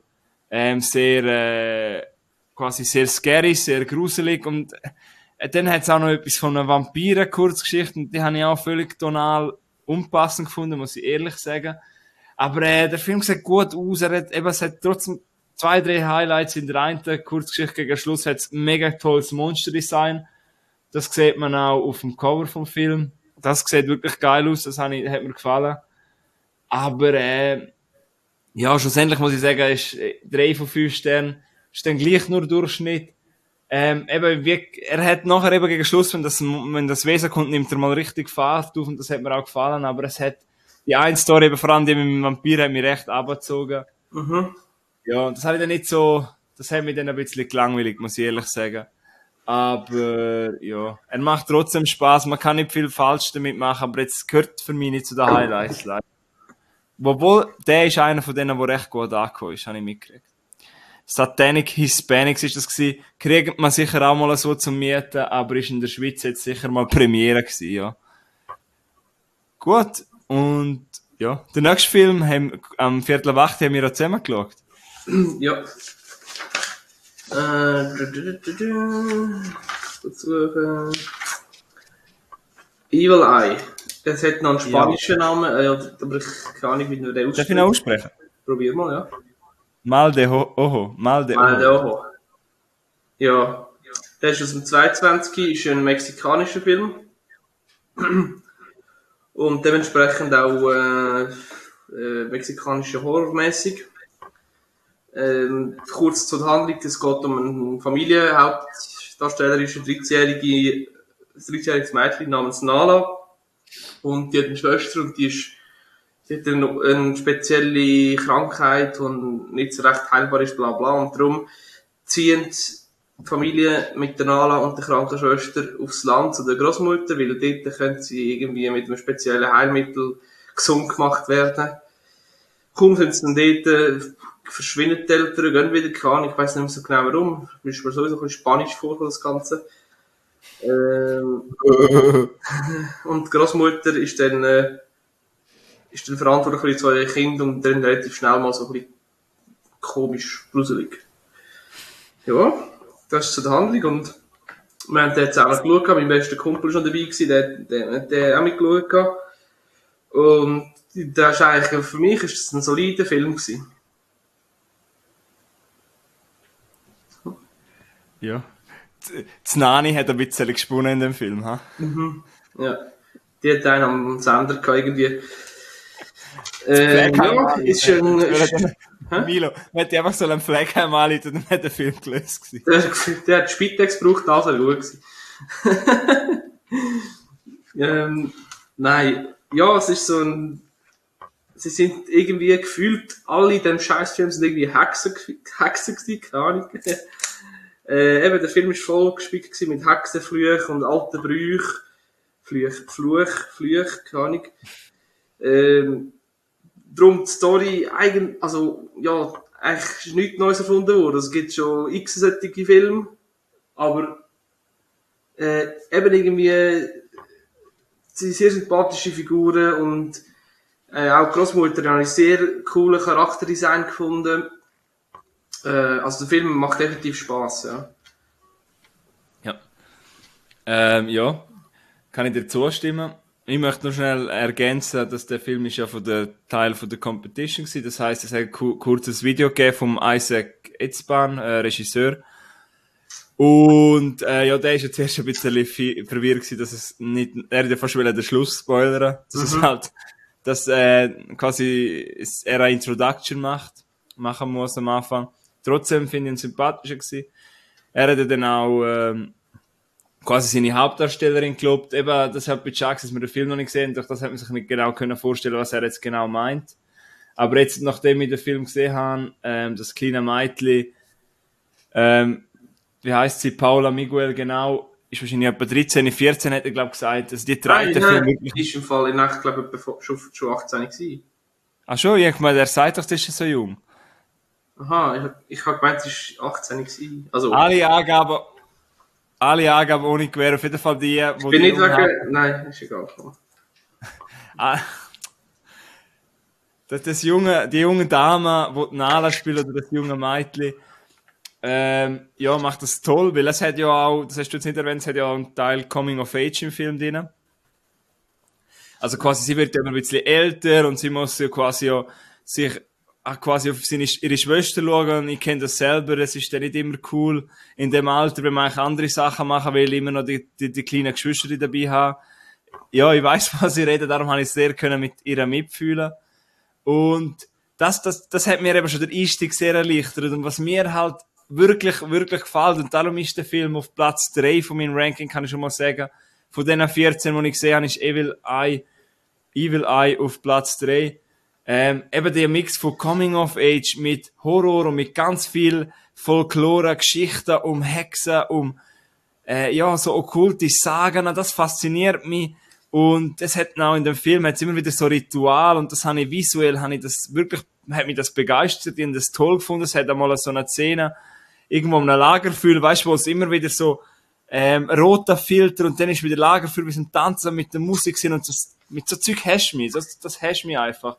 quasi sehr scary, sehr gruselig und dann hat es auch noch etwas von einer Vampiren-Kurzgeschichte und die habe ich auch völlig tonal unpassend gefunden, muss ich ehrlich sagen. Aber der Film sieht gut aus, es hat trotzdem 2, 3 Highlights in der einen Kurzgeschichte gegen Schluss hat es ein mega tolles Monsterdesign. Das sieht man auch auf dem Cover vom Film. Das sieht wirklich geil aus, das hat mir gefallen. Aber ja, schlussendlich muss ich sagen, ist 3 von 5 Sternen, ist dann gleich nur Durchschnitt. Er hat nachher eben gegen Schluss, wenn das Wesen kommt, nimmt er mal richtig Fahrt auf und das hat mir auch gefallen, aber es hat die eine Story, eben vor allem die mit dem Vampir, hat mich recht abgezogen. Mhm. Ja, das habe ich dann nicht so, das hat mich dann ein bisschen gelangweilig, muss ich ehrlich sagen. Aber, ja, er macht trotzdem Spaß, man kann nicht viel falsch damit machen, aber jetzt gehört für mich nicht zu den Highlights, leider. Obwohl, der ist einer von denen, der recht gut angekommen ist, habe ich mitgekriegt. Satanic Hispanics ist das gewesen. Kriegt man sicher auch mal so zum Mieten, aber ist in der Schweiz jetzt sicher mal Premiere gewesen, ja. Gut, und, ja, den nächsten Film am 7:45 haben wir auch zusammen geschaut. Ja. Evil Eye. Es hat noch einen spanischen Namen, aber ich kann auch nicht, wie du den aussprichst. Darf ich ihn aussprechen? Probier mal, ja. Mal de Ojo. Ja. Der ist aus dem 22, ist ein mexikanischer Film. Und dementsprechend auch mexikanischer Horrormäßig. Kurz zur Handlung, es geht um eine Familie, Hauptdarsteller ist ein 13-jähriges Mädchen namens Nala und die hat eine Schwester und die hat eine spezielle Krankheit und nicht so recht heilbar ist, bla bla, und darum ziehen die Familie mit der Nala und der Krankenschwester aufs Land zu der Großmutter, weil dort können sie irgendwie mit einem speziellen Heilmittel gesund gemacht werden. Kaum sind sie dann dort, verschwinden die Eltern, gehen wieder, keine Ahnung, ich weiss nicht mehr so genau warum. Ist mir sowieso ein bisschen spanisch vor, das Ganze. Und die Großmutter ist dann verantwortlich für die 2 Kinder und dann relativ schnell mal so ein bisschen komisch, gruselig. Ja, das ist so die Handlung und wir haben den zusammen geschaut, mein bester Kumpel war schon dabei gewesen, der hat auch mitgeschaut. Und das ist eigentlich, für mich ist das ein solider Film gewesen. Ja. Die Nani hat ein bisschen gesponnen in dem Film, ha? Mhm. Ja. Die hat einen am Sender gehabt, irgendwie. Ja, ist schon... Milo, man hätte einfach so einen Fleckheim angeleitet und dann hat der Film gelöst gewesen. Der hat Spitex gebraucht, also gut gewesen. Nein. Ja, es ist so ein... Sie sind irgendwie gefühlt, alle in diesem Scheißfilm sind irgendwie Hexen gewesen, keine Ahnung. Eben, der Film war voll gespickt gewesen mit Hexenflüchen und alten Brüchen. Flüch, keine Ahnung. Darum die Story, eigentlich ist nichts Neues erfunden worden. Es gibt schon x solche Filme, aber eben irgendwie sind sehr sympathische Figuren und auch die Großmutter habe ich sehr coolen Charakterdesign gefunden. Also der Film macht definitiv Spass, ja. Ja, kann ich dir zustimmen. Ich möchte noch schnell ergänzen, dass der Film ist ja Teil von der Competition war. Das heisst, es hat ein kurzes Video gegeben vom Isaac Etzban, Regisseur. Und der ist ja zuerst ein bisschen verwirrt gewesen, dass es nicht, er hat ja fast den Schluss spoilern, dass es halt, dass quasi er eine Introduction machen muss am Anfang. Trotzdem finde ich ihn sympathischer gewesen. Er hat dann auch quasi seine Hauptdarstellerin gelobt. Eben, das hat mich schade, dass wir den Film noch nicht gesehen haben. Durch das hat man sich nicht genau vorstellen, was er jetzt genau meint. Aber jetzt, nachdem ich den Film gesehen habe, das kleine Mädchen, wie heisst sie, Paula Miguel genau, ist wahrscheinlich etwa 13, 14, hat er, glaube ich, gesagt, dass die trägt den Film wirklich. Ist im Fall in echt, glaube ich, schon 18 gewesen. Ach schon, ich meine, der sagt doch, das ist so jung. Aha, ich habe gemeint, es war 18 gewesen. Also. Alle Angaben ohne Gewähr, auf jeden Fall die, wo ich bin nicht wegen... Nein, ist egal. Die junge Dame, die Nala spielt, oder das junge Mädchen, macht das toll, weil es hat ja auch, das hast du jetzt nicht erwähnt, es hat ja auch einen Teil Coming of Age im Film drin. Also quasi, sie wird immer ein bisschen älter und sie muss ja quasi sich quasi auf ihre Schwester schauen, und ich kenne das selber, es ist dann nicht immer cool in dem Alter, wenn man eigentlich andere Sachen machen will, immer noch die kleinen Geschwister dabei haben. Ja, ich weiss, was ich rede, darum habe ich sehr können mit ihr mitfühlen. Und das hat mir eben schon der Einstieg sehr erleichtert, und was mir halt wirklich, wirklich gefällt, und darum ist der Film auf Platz 3 von meinem Ranking, kann ich schon mal sagen, von den 14, die ich gesehen habe, ist Evil Eye auf Platz 3. Eben der Mix von Coming of Age mit Horror und mit ganz viel Folklore, Geschichten um Hexen, so okkulte Sagen, das fasziniert mich. Und es hat auch in dem Film hat's immer wieder so Ritual, und das hat mich das begeistert, ich habe das toll gefunden. Es hat einmal so eine Szene irgendwo in einem Lagerfeuer, weißt du, wo es immer wieder so roter Filter und dann ist wieder Lagerfeuer, wir sind tanzen mit der Musik sind, und das, mit so Zeug hast du mich, das hast du mich einfach.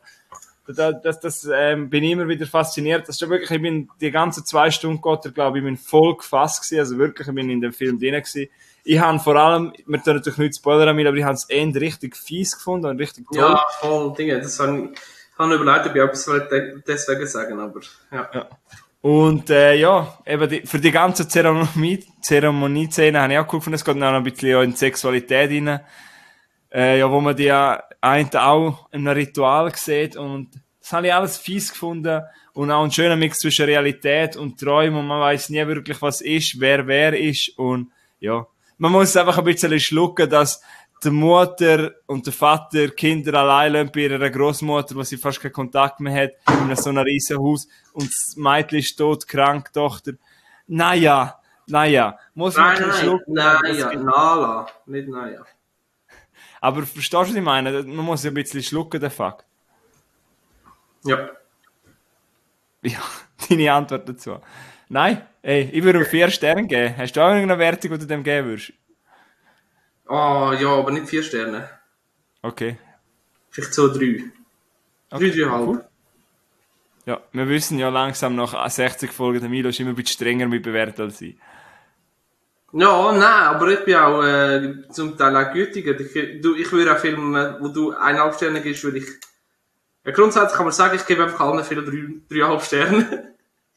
Bin ich immer wieder fasziniert. Das ist ja wirklich, ich bin die ganzen 2 Stunden glaube ich, bin voll gefasst gewesen, also wirklich, ich bin in dem Film drin gewesen. Ich habe vor allem, wir tun natürlich nicht spoilern, aber ich habe es richtig fies gefunden und richtig toll. Ja, voll Dinge, das habe ich überlegt, ob ich etwas deswegen sagen, aber ja. Und eben für die ganze Zeremonie-Szene habe ich auch geguckt, es geht noch ein bisschen in die Sexualität rein, wo man die einen auch in einem Ritual sieht, und das habe ich alles fies gefunden und auch ein schöner Mix zwischen Realität und Träumen, und man weiß nie wirklich, was ist, wer ist, und ja, man muss einfach ein bisschen schlucken, dass die Mutter und der Vater Kinder allein lassen bei ihrer Großmutter, wo sie fast keinen Kontakt mehr hat, in so einem riesen Haus, und das Mädchen ist todkrank, Tochter. Naja, Naja, muss man Nein, schlucken. Naja, Nala, nicht Naja. Aber verstehst du, was ich meine? Man muss ein bisschen schlucken, den Fakt. Ja. Ja, deine Antwort dazu. Nein, ey, ich würde ihm 4 Sterne geben. Hast du auch irgendeine Wertung, die du dem geben würdest? Ah, ja, aber nicht 4 Sterne. Okay. Vielleicht so 3. Okay, 3,5. cool. Ja, wir wissen ja langsam nach 60 Folgen, der Milo ist immer ein bisschen strenger mit bewertet als ich. Ja, nein, aber ich bin auch zum Teil auch gütiger. Ich würde auch Filme, wo du 1,5 Sterne gibst, würde ich... Ja, grundsätzlich kann man sagen, ich gebe einfach allen Filmen 3,5 Sterne.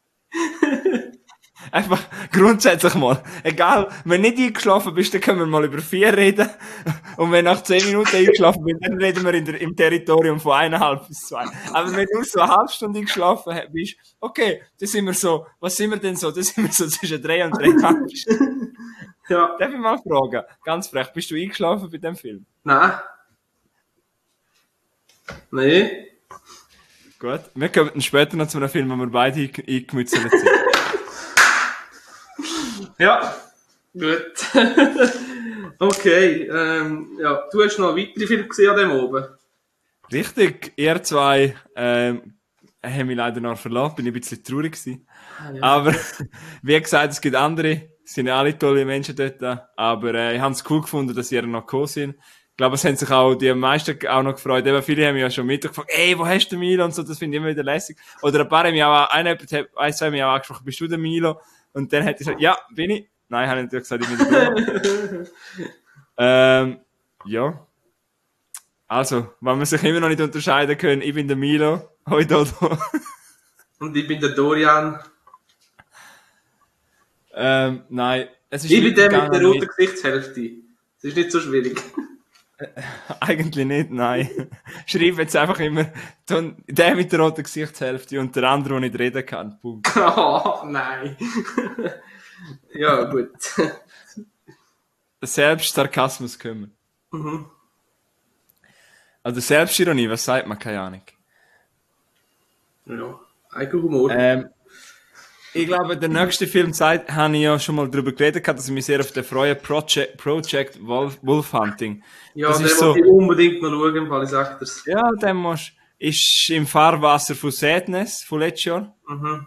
Einfach grundsätzlich mal. Egal, wenn du nicht eingeschlafen bist, dann können wir mal über 4 reden. Und wenn nach 10 Minuten eingeschlafen bist, dann reden wir im Territorium von 1,5 bis 2. Aber wenn du so eine halbe Stunde eingeschlafen bist, okay, dann sind wir so, was sind wir denn so? Dann sind wir so zwischen 3 und 3,5 Stunden. Ja. Darf ich mal fragen, ganz frech, bist du eingeschlafen bei dem Film? Nein. Nee. Gut, wir kommen später noch zu einem Film, wo wir beide eingemützelt sind. Ja, gut. Okay, ja, du hast noch weitere Filme gesehen an dem oben? Richtig, ihr zwei haben mich leider noch verlassen, bin ich ein bisschen traurig gewesen. Ja. Aber wie gesagt, es gibt andere, es sind ja alle tolle Menschen dort, aber ich habe es cool gefunden, dass ihr noch gekommen sind. Ich glaube, es haben sich auch die meisten auch noch gefreut. Eben, viele haben mich ja schon mitgefragt, ey, wo hast du Milo und so, das finde ich immer wieder lässig. Oder ein paar haben mich auch, einer hat mich auch angesprochen, bist du der Milo? Und dann hat ich gesagt, ja, bin ich. Nein, habe ich natürlich gesagt, ich bin der Bruno. Ja. Also, wenn wir sich immer noch nicht unterscheiden können, ich bin der Milo, hoi Dodo. Und ich bin der Dorian. Nein, es ist ich bin der mit der roten mit... Gesichtshälfte. Das ist nicht so schwierig. Eigentlich nicht, nein. Schreib jetzt einfach immer der mit der roten Gesichtshälfte und der andere, der nicht reden kann. Punkt. Oh, nein. Ja, gut. Selbst Sarkasmus können. Mhm. Also Selbstironie, was sagt man? Keine Ahnung. Ja, Eigenhumor. Ich glaube, der nächste Film habe ich ja schon mal darüber geredet, dass ich mich sehr auf den freue. Project Wolf Hunting. Ja, das den ist so, wollte ich unbedingt noch schauen, weil ich sage das. Ja, den musst ist im Fahrwasser von Sadness, von letztes Jahr. Mhm.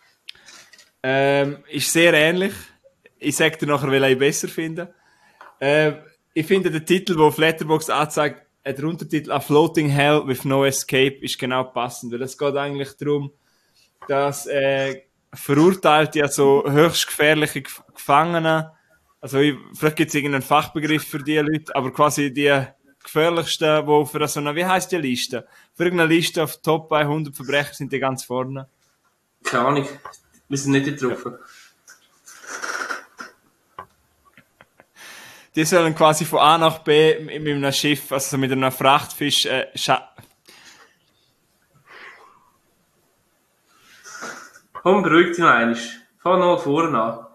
Ist sehr ähnlich. Ich sage dir nachher, welchen ich besser finde. Ich finde, der Titel, der auf Letterboxd anzeigt, der Untertitel A Floating Hell with No Escape, ist genau passend, weil es geht eigentlich darum, dass Verurteilte, ja so höchst gefährliche Gefangene, also vielleicht gibt es irgendeinen Fachbegriff für die Leute, aber quasi die gefährlichsten, die für so eine, wie heisst die Liste? Für irgendeine Liste auf Top 100 Verbrecher sind die ganz vorne. Keine Ahnung, wir sind nicht getroffen. Die sollen quasi von A nach B mit einem Schiff, also mit einem Frachtfisch, Komm, beruhig dich noch einmal. Fang noch vorne an.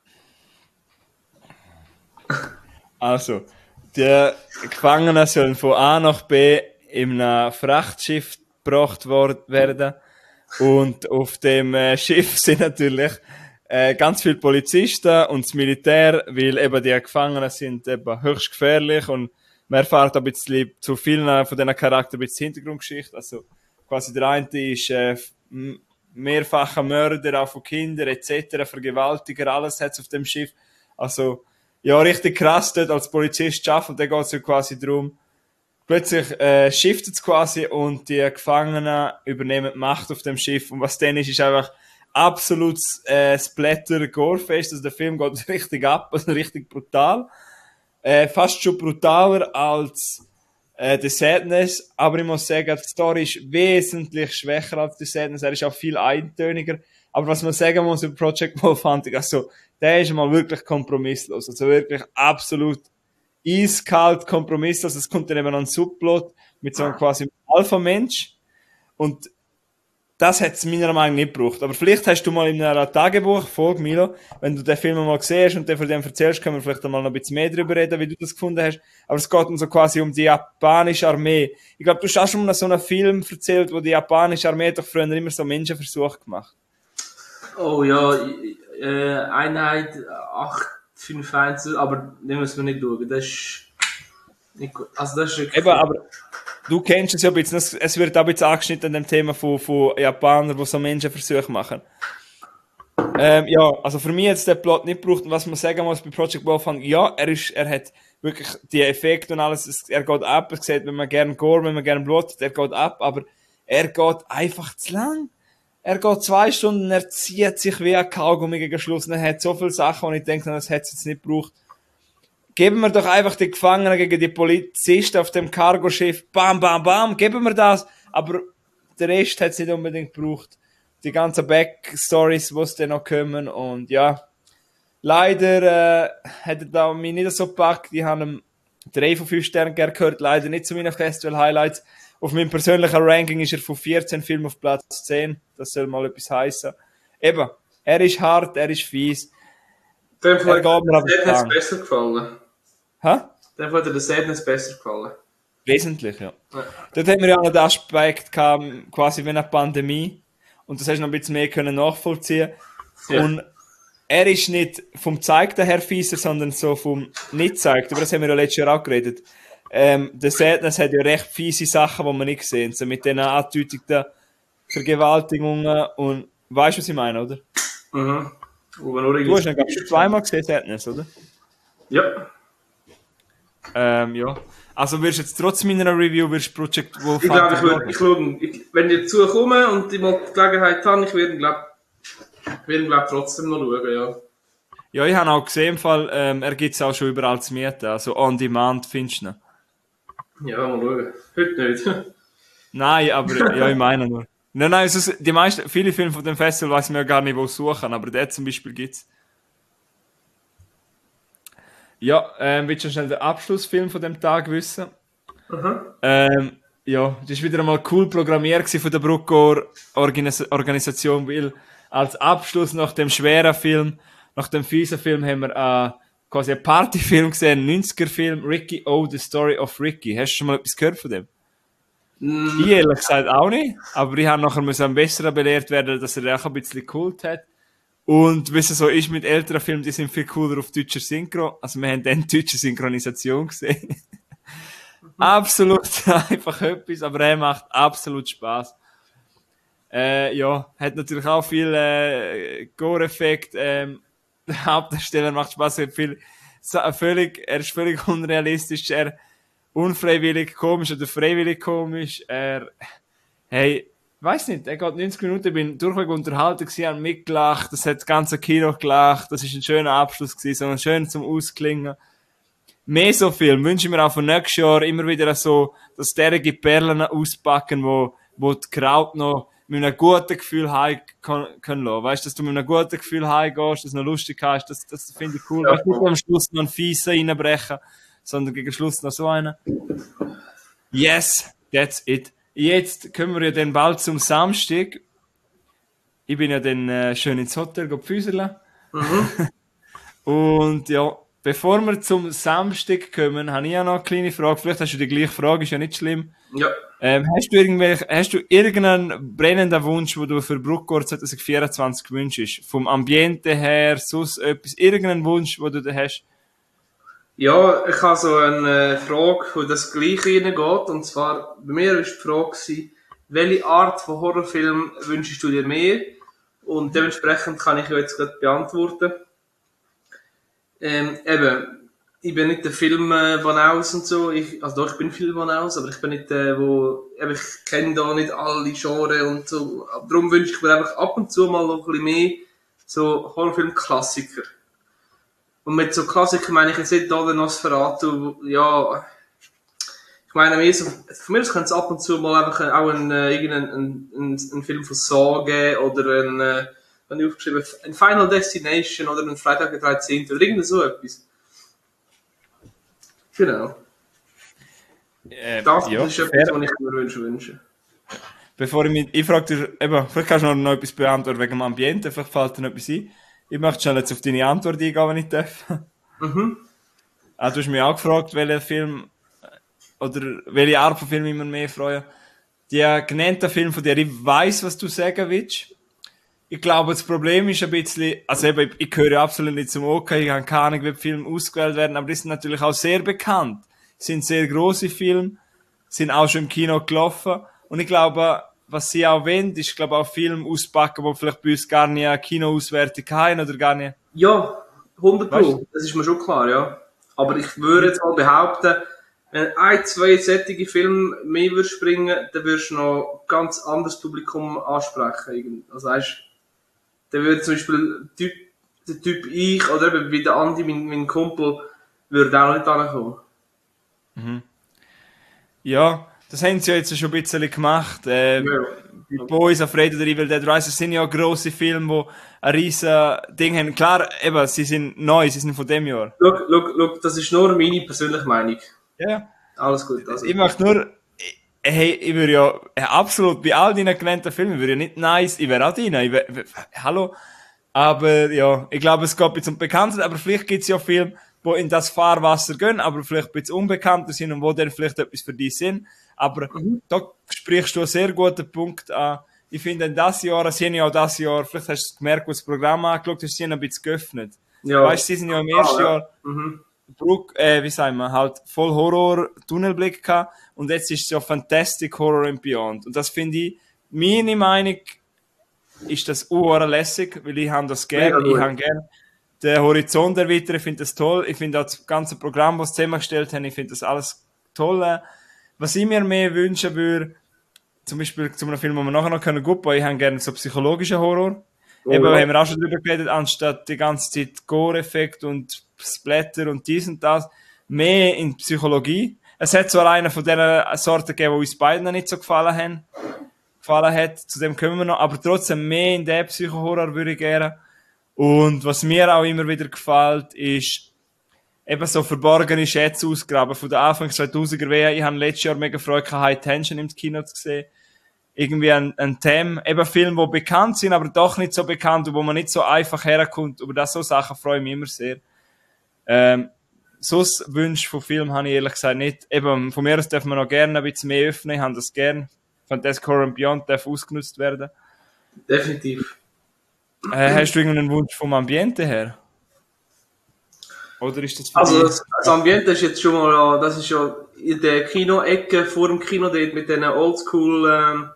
Also, die Gefangenen sollen von A nach B in einem Frachtschiff gebracht werden. Und auf dem Schiff sind natürlich ganz viele Polizisten und das Militär, weil eben die Gefangenen sind eben höchst gefährlich und man erfährt ein bisschen zu vielen von diesen Charakteren ein bisschen Hintergrundgeschichte. Also quasi der eine ist mehrfacher Mörder, auch von Kindern etc., Vergewaltiger, alles hat es auf dem Schiff. Also ja, richtig krass dort als Polizist zu arbeiten und dann geht es ja quasi darum, plötzlich shiftet es quasi und die Gefangenen übernehmen die Macht auf dem Schiff und was dann ist einfach absolut Splatter-Gore-Fest, also der Film geht richtig ab, also richtig brutal. Fast schon brutaler als The Sadness, aber ich muss sagen, die Story ist wesentlich schwächer als The Sadness, er ist auch viel eintöniger, aber was man sagen muss über Project Wolf Hunting, also der ist mal wirklich kompromisslos, also wirklich absolut eiskalt kompromisslos, es kommt dann eben noch ein Subplot mit so einem quasi Alpha-Mensch und das hat es meiner Meinung nach nicht gebraucht. Aber vielleicht hast du mal in einer Tagebuch-Folge, Milo, wenn du den Film mal siehst und von dem erzählst, können wir vielleicht mal noch ein bisschen mehr darüber reden, wie du das gefunden hast. Aber es geht dann so quasi um die japanische Armee. Ich glaube, du hast schon mal so einen Film erzählt, wo die japanische Armee doch früher immer so Menschenversuche gemacht. Oh ja, Einheit 851, aber den müssen wir nicht schauen. Das ist nicht gut. Also das ist wirklich... Eben, aber du kennst es ja ein bisschen, es wird auch ein bisschen angeschnitten an dem Thema von Japanern, die so Menschenversuche machen. Ja, also für mich jetzt der Plot nicht gebraucht. Und was man sagen muss bei Project Wolfgang, ja, er hat wirklich die Effekte und alles, er geht ab, er sieht, wenn man gerne Gore, wenn man gerne Blut hat, er geht ab, aber er geht einfach zu lang. Er geht 2 Stunden, er zieht sich wie ein Kaugummi gegen Schluss, er hat so viele Sachen, und ich denke, das hätte es jetzt nicht gebraucht. Geben wir doch einfach die Gefangenen gegen die Polizisten auf dem Cargoschiff, bam, bam, bam, geben wir das, aber der Rest hat es nicht unbedingt gebraucht. Die ganzen Backstories, die es dann noch kommen, und ja, leider hat er da mich nicht so gepackt. Ich habe ihm 3 von 5 Sternen gehört, leider nicht zu meinen Festival-Highlights. Auf meinem persönlichen Ranking ist er von 14 Filmen auf Platz 10. Das soll mal etwas heissen. Eben, er ist hart, er ist fies. Dem hat mir besser gefallen. Hä? Dem hat dir der Sadness besser gefallen. Wesentlich, ja. Dort haben wir ja noch den Aspekt gehabt, quasi wie eine Pandemie. Und das hast du noch ein bisschen mehr können nachvollziehen. Ja. Und er ist nicht vom Zeigten her fieser, sondern so vom Nicht-Zeigten. Über das haben wir ja letztes Jahr auch geredet. Der Sadness hat ja recht fiese Sachen, die man nicht sehen. So mit diesen andeutenden Vergewaltigungen und... Weißt du, was ich meine, oder? Mhm. Du hast ihn, glaube ich, 2-mal gesehen, Sadness, oder? Ja. Ja. Also wirst du jetzt trotz meiner Review Project Wolf... Ich glaube, ich schaue, wenn ich dazu komme und ich mal die Gelegenheit habe, ich werde, glaube trotzdem noch schauen, ja. Ja, ich habe auch gesehen, im Fall, er gibt es auch schon überall zu mieten, also on demand findest du ihn. Ja, mal schauen. Heute nicht. Nein, aber ja, ich meine nur. Nein, viele Filme von dem Festival weiss man ja gar nicht, wo suchen, aber der zum Beispiel gibt's. Ja, willst du schnell den Abschlussfilm von dem Tag wissen? Ja, das war wieder einmal cool programmiert von der Bruckor Organisation, weil als Abschluss nach dem schweren Film, nach dem fiesen Film, haben wir quasi einen Partyfilm gesehen, einen 90er-Film, Ricky O, The Story of Ricky. Hast du schon mal etwas gehört von dem? Ich ehrlich gesagt auch nicht, aber ich habe nachher am besseren belehrt werden, dass er auch ein bisschen Kult hat. Und wie es so ist mit älteren Filmen, die sind viel cooler auf deutscher Synchro. Also wir haben dann die deutsche Synchronisation gesehen. Absolut einfach etwas, aber er macht absolut Spaß. Ja, hat natürlich auch viel Gore-Effekt. Der Hauptdarsteller macht Spaß, er ist völlig unrealistisch, er unfreiwillig komisch oder freiwillig komisch. Weiss nicht, er geht 90 Minuten, ich bin durchweg unterhalten gewesen, habe mitgelacht, das hat das ganze Kino gelacht, das ist ein schöner Abschluss gewesen, so schön zum Ausklingen. Mehr so Film wünsche ich mir auch für nächstes Jahr immer wieder so, dass derige Perlen auspacken, wo die Crowd noch mit einem guten Gefühl heim können lassen. Weißt du, dass du mit einem guten Gefühl heimgehst, dass du noch lustig hast, das finde ich cool. Ja. Weißt du, nicht am Schluss noch einen Fiesen reinbrechen, sondern gegen Schluss noch so einen. Yes, that's it. Jetzt kommen wir ja dann bald zum Samstag. Ich bin ja dann schön ins Hotel gepfüserle. Und ja, bevor wir zum Samstag kommen, habe ich ja noch eine kleine Frage. Vielleicht hast du die gleiche Frage, ist ja nicht schlimm. Ja. Hast du irgendeinen brennenden Wunsch, den du für Bruckgor 2024 wünschst? Vom Ambiente her, sonst etwas, irgendeinen Wunsch, den du da hast? Ja, ich habe so eine Frage, wo das Gleiche reingeht. Und zwar, bei mir war die Frage, welche Art von Horrorfilm wünschst du dir mehr? Und dementsprechend kann ich ja jetzt gerade beantworten. Eben, ich bin nicht der Film-Banaus und so. Also doch, ich bin Film-Banaus, aber ich bin nicht der, ich kenne da nicht alle Genres und so. Darum wünsche ich mir einfach ab und zu mal noch ein bisschen mehr so Horrorfilm-Klassiker. Und mit so Klassikern meine ich jetzt nicht da den Nosferatu, ja, ich meine mehr so, von mir aus könnte es ab und zu mal einfach auch einen Film von Saw geben oder wenn ich aufgeschrieben ein Final Destination oder ein Freitag der 13. oder irgend so etwas. Genau. Das ist etwas, was ich mir wünsche. Bevor ich frage dich, vielleicht kannst du noch etwas beantworten wegen dem Ambiente, vielleicht fällt dir noch etwas ein. Ich möchte schon jetzt auf deine Antwort eingehen, wenn ich darf. Du hast mich auch gefragt, welcher Film oder welche Art von Film ich mir mehr freue. Die genannten Film, von der ich weiss, was du sagen willst. ich glaube, das Problem ist ein bisschen, also eben, ich gehöre absolut nicht zum OK, ich habe keine Ahnung, wie Filme ausgewählt werden, aber die sind natürlich auch sehr bekannt. Sind sehr grosse Filme, sind auch schon im Kino gelaufen. Und ich glaube, was sie auch wollen, ist, glaube auch Filme auspacken, die vielleicht bei uns gar nicht eine Kinoauswertung haben oder gar nicht. Ja, 100%, das ist mir schon klar, ja. Aber ich würde jetzt mal behaupten, wenn 1-2 sättige Filme mehr würdest springen, dann würdest du noch ein ganz anderes Publikum ansprechen. Also weißt, dann würde zum Beispiel der Typ ich oder eben wie der Andi, mein Kumpel, würde auch noch nicht ankommen. Mhm. Ja, das haben sie ja jetzt schon ein bisschen gemacht. Ja. Die Boys Afraid of the Evil Dead Rises sind ja grosse Filme, die ein riesen Ding haben. Klar, eben, sie sind neu, sie sind von dem Jahr. Look, das ist nur meine persönliche Meinung. Ja. Alles gut. Also. Ich möchte nur, hey, ich würde ja absolut bei all deinen genannten Filmen, würde ja nicht nice, ich wäre auch drin. Hallo. Aber ja, ich glaube, es geht ein bisschen um Bekannten, aber vielleicht gibt es ja Filme, die in das Fahrwasser gehen, aber vielleicht ein bisschen unbekannter sind und wo dann vielleicht etwas für dich sind. Aber da sprichst du einen sehr guten Punkt an. Ich finde, in das Jahr, sie haben ja auch das Jahr, vielleicht hast du gemerkt, wo das Programm angeschaut hast, sie haben ein bisschen geöffnet. Ja. Weißt du, sie sind ja im ersten Jahr, wie sagen wir, halt voll Horror-Tunnelblick gehabt und jetzt ist es ja Fantastic Horror and Beyond. Und das finde ich, meine Meinung, ist das lässig, weil ich habe das gerne, ich habe gerne den Horizont erweitern, ich finde das toll, ich finde auch das ganze Programm, das sie zusammengestellt haben, ich finde das alles toll. Was ich mir mehr wünschen würde, zum Beispiel zu einem Film, den wir nachher noch können gut bauen, ich habe gerne so psychologischen Horror. Eben, haben wir auch schon drüber geredet, anstatt die ganze Zeit Gore-Effekt und Splatter und dies und das, mehr in Psychologie. Es hat zwar einen von diesen Sorten gegeben, die uns beiden nicht so gefallen hat, zu dem kommen wir noch, aber trotzdem mehr in den Psycho-Horror würde ich gerne. Und was mir auch immer wieder gefällt, ist eben so verborgene Schätze ausgraben. Von der Anfang 2000er Wehen, ich habe letztes Jahr mega Freude gehabt, High Tension im Kino zu sehen. Irgendwie ein Thema, eben Filme, die bekannt sind, aber doch nicht so bekannt und wo man nicht so einfach herkommt. Über das so Sachen freue ich mich immer sehr. Sonst Wünsche von Filmen habe ich ehrlich gesagt nicht. Eben, von mir aus dürfen wir noch gerne ein bisschen mehr öffnen, ich habe das gerne. Fantastic Horror and Beyond darf ausgenutzt werden. Definitiv. Hast du irgendeinen Wunsch vom Ambiente her? Oder ist das also das Ambiente ist jetzt schon mal, das ist ja in der Kino-Ecke vor dem Kino dort mit diesen Oldschool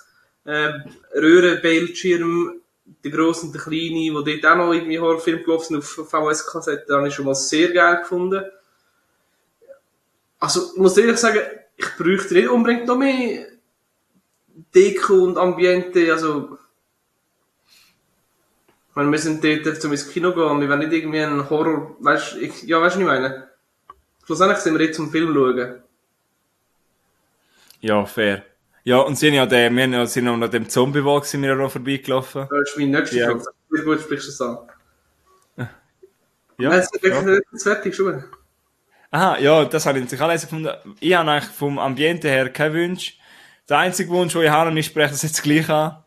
Röhrenbildschirmen, der grosse und der kleine, wo dort auch noch irgendwie Horrorfilm gelaufen sind auf VHS-Kassetten, habe ich schon mal sehr geil gefunden. Also ich muss ehrlich sagen, ich bräuchte nicht unbedingt noch mehr Deko und Ambiente, also wir sind dort zum ins Kino gehen, wir wollen nicht irgendwie einen Horror, weißt du, was ich meine? Schlussendlich sind wir jetzt zum Film schauen. Ja, fair. Ja, und sind ja sind noch an dem Zombie-Walk sind wir ja noch vorbeigelaufen. Das ist meine nächste Frage. Wie gut sprichst du das an? Ja. Nein, es ist wirklich fertig schon. Aha, ja, das habe ich natürlich alles gefunden. Ich habe eigentlich vom Ambiente her keinen Wunsch. Der einzige Wunsch, den ich habe, und ich spreche das jetzt gleich an.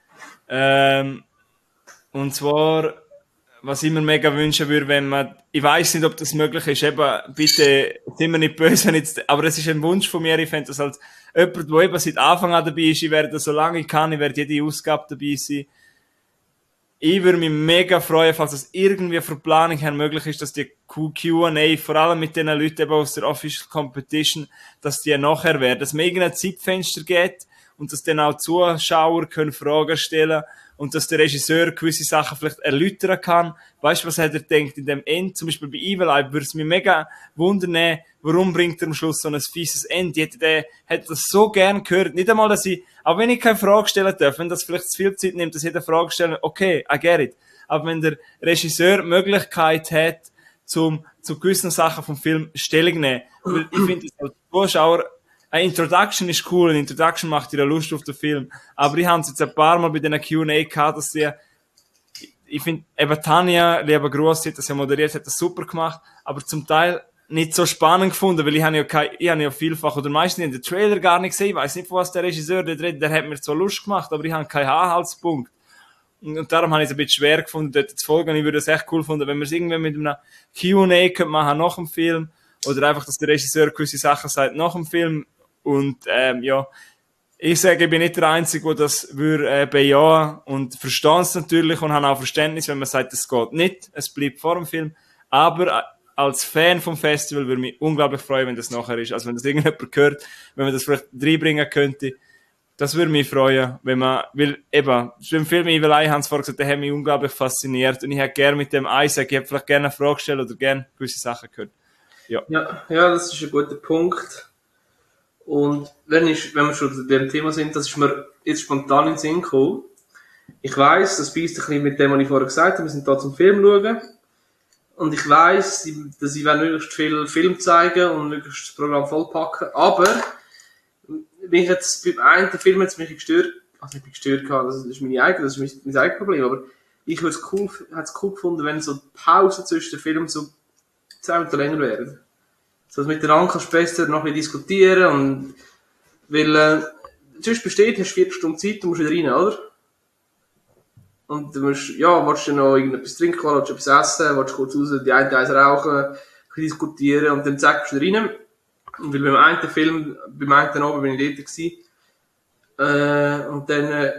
Und zwar, was ich mir mega wünschen würde, wenn man, ich weiss nicht, ob das möglich ist, eben, bitte, sind wir nicht böse, wenn jetzt, aber es ist ein Wunsch von mir, ich fände das als jemand, der eben seit Anfang an dabei ist, ich werde, solange ich kann, ich werde jede Ausgabe dabei sein. Ich würde mich mega freuen, falls das irgendwie für Planung her möglich ist, dass die Q&A, vor allem mit den Leuten eben aus der Official Competition, dass die nachher werden, dass man irgendein Zeitfenster geht und dass dann auch Zuschauer können Fragen stellen und dass der Regisseur gewisse Sachen vielleicht erläutern kann. Weißt du, was hat er gedacht in dem End? Zum Beispiel bei Evil Eye würde es mich mega wundern, warum bringt er am Schluss so ein fieses Ende? Ich hätte das so gern gehört. Nicht einmal, dass ich, auch wenn ich keine Frage stellen darf, wenn das vielleicht zu viel Zeit nimmt, dass jeder Frage stellen, okay, I get it. Aber wenn der Regisseur die Möglichkeit hat, zu gewissen Sachen vom Film Stellung nehmen, weil ich finde, als Zuschauer, eine Introduction ist cool, eine Introduction macht dir Lust auf den Film. Aber ich habe es jetzt ein paar Mal bei diesen Q&A gehabt, dass ich finde, eben Tanja, lieber Gruß, hat das ja moderiert, hat das super gemacht, aber zum Teil nicht so spannend gefunden, weil ich habe ja vielfach, oder meistens in den Trailer gar nicht gesehen, ich weiss nicht, von was der Regisseur dort redet, der hat mir zwar Lust gemacht, aber ich habe keinen Anhaltspunkt. Und darum habe ich es ein bisschen schwer gefunden, dort zu folgen. Ich würde es echt cool finden, wenn wir es irgendwie mit einem Q&A machen nach dem Film, oder einfach, dass der Regisseur gewisse Sachen sagt nach dem Film. Und ja, Ich sage, ich bin nicht der Einzige, der das bejahen und verstehe es natürlich und habe auch Verständnis, wenn man sagt, es geht nicht, es bleibt vor dem Film. Aber als Fan vom Festival würde mich unglaublich freuen, wenn das nachher ist. Also wenn das irgendjemand hört, wenn man das vielleicht reinbringen könnte, das würde mich freuen, wenn man, weil eben, im Film Evil Eye haben sie vorher gesagt, der hat mich unglaublich fasziniert und ich hätte gerne mit dem Isaac, ich hätte vielleicht gerne eine Frage gestellt oder gerne gewisse Sachen gehört. Ja, das ist ein guter Punkt. Und wenn wir schon zu dem Thema sind, das ist mir jetzt spontan in den Sinn gekommen. Ich weiss, das beißt ein bisschen mit dem, was ich vorher gesagt habe, wir sind da zum Film schauen. Und ich weiss, dass ich möglichst viel Film zeigen und möglichst das Programm vollpacken. Aber mich jetzt beim einen Film jetzt mich gestört, also ich bin gestört gehabt, das ist mein eigenes Problem, aber ich hätte es cool gefunden, wenn so die Pause zwischen den Filmen so 10 Minuten länger wären. So, miteinander kannst du besser noch ein bisschen diskutieren und, weil, sonst besteht, hast du 4 Stunden Zeit, du musst wieder rein, oder? Und du musst, willst du noch irgendetwas trinken, willst du etwas essen, willst du kurz raus, die einen rauchen, ein bisschen diskutieren und dann zack, bist du wieder rein. Und weil beim einen Film, beim einen Abend bin ich dort gewesen, und dann,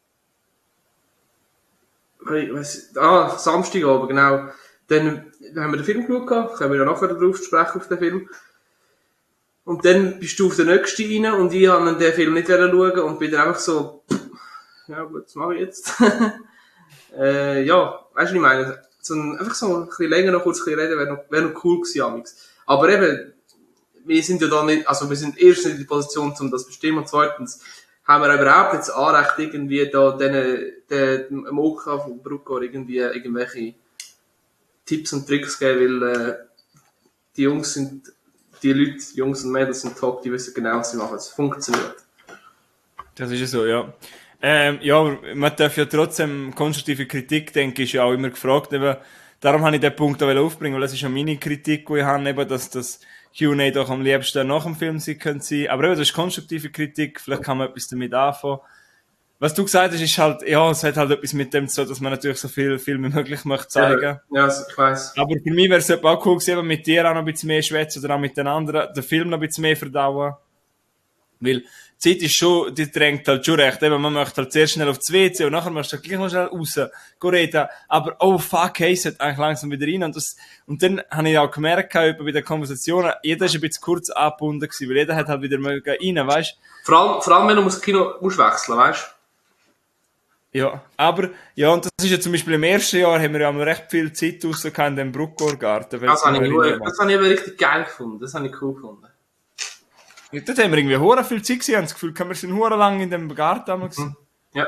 Samstagabend, genau. Dann haben wir den Film geschaut, können wir ja nachher darauf sprechen, auf den Film. Und dann bist du auf den nächsten rein und ich habe den Film nicht schauen und bin dann einfach so, ja gut, was mache ich jetzt? Weißt du, was ich meine? Einfach so ein bisschen länger noch kurz ein bisschen reden, wäre noch cool gewesen, amigs. Aber eben, wir sind ja da nicht, also wir sind erstens in die Position, um das zu bestimmen, und zweitens haben wir überhaupt nicht das Anrecht, irgendwie da dem OK von Bruckor irgendwie irgendwelche Tipps und Tricks geben, weil die Jungs und Mädels sind top, die wissen genau, was sie machen. Es funktioniert. Das ist ja so, ja. Ja, man darf ja trotzdem konstruktive Kritik, denke ich, ja auch immer gefragt. Eben, darum habe ich den Punkt auch aufbringen, weil das ist ja meine Kritik, die ich habe, eben, dass das Q&A doch am liebsten nach dem Film sein könnte. Aber eben, das ist konstruktive Kritik, vielleicht kann man etwas damit anfangen. Was du gesagt hast, ist halt, ja, es hat halt etwas mit dem zu tun, dass man natürlich so viel wie möglich möchte zeigen. Ja, ich weiss. Aber für mich wäre es auch cool gewesen, mit dir auch noch ein bisschen mehr schwätzen oder auch mit den anderen, den Film noch ein bisschen mehr verdauen. Weil die Zeit ist schon, die drängt halt schon recht. Eben, man möchte halt sehr schnell aufs WC und nachher möchte du halt gleich noch schnell raus, reden. Aber, oh fuck, hey, es hat eigentlich langsam wieder rein. Und dann habe ich auch gemerkt, bei den Konversationen, jeder ist ein bisschen kurz angebunden gewesen, weil jeder hat halt wieder rein, weißt du. Vor allem, wenn du das Kino musst wechseln, weißt du. Ja, aber, ja, und das ist ja zum Beispiel im ersten Jahr, haben wir ja recht viel Zeit rausgehauen in dem Bruckgor-Garten. Das habe ich aber richtig geil gefunden, das habe ich cool gefunden. Ja, dort haben wir irgendwie hure viel Zeit gesehen, haben das Gefühl, wir sind hure lang in dem Garten. Ja.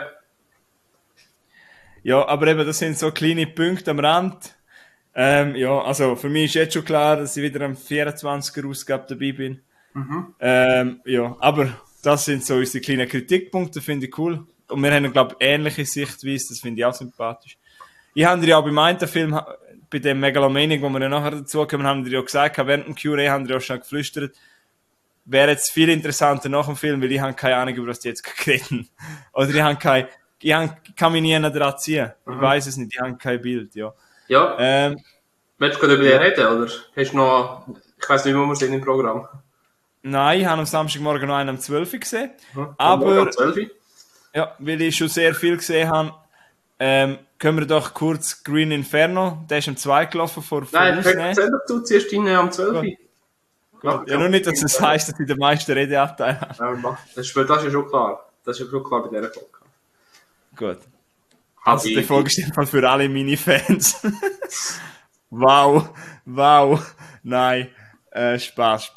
Ja, aber eben, das sind so kleine Punkte am Rand. Ja, also, für mich ist jetzt schon klar, dass ich wieder am 24er Ausgabe dabei bin. Ja, aber das sind so unsere kleinen Kritikpunkte, finde ich cool. Und wir haben, glaube ich, ähnliche Sichtweise, das finde ich auch sympathisch. Ich habe dir ja beim einen Film, bei dem Megalomaniac, wo wir ja nachher dazu kommen, haben dir ja gesagt, während dem Q&A haben dir ja schon geflüstert, wäre jetzt viel interessanter nach dem Film, weil ich habe keine Ahnung, über was die jetzt reden. Oder ich kann mich nie daran ziehen. Ich weiß es nicht, ich habe kein Bild, ja. Ja. Willst du gerade über den reden, oder? Hast du noch, ich weiss nicht, wo wir sind im Programm. Nein, ich habe am Samstagmorgen noch einen um 12 Uhr gesehen. Aber, um 12 Uhr? Ja, weil ich schon sehr viel gesehen habe, können wir doch kurz Green Inferno, der ist um 2 gelaufen vor Nein, erzähl doch du zuerst am 12 Uhr. Ja, nur nicht, dass es heisst, dass ich den meisten Redeanteil habe. Ja, das ist ja schon klar. Das ist ja schon klar bei dieser Folge. Gut. Also, die Folge ist einfach für alle Mini-Fans. Wow. Nein. Spaß.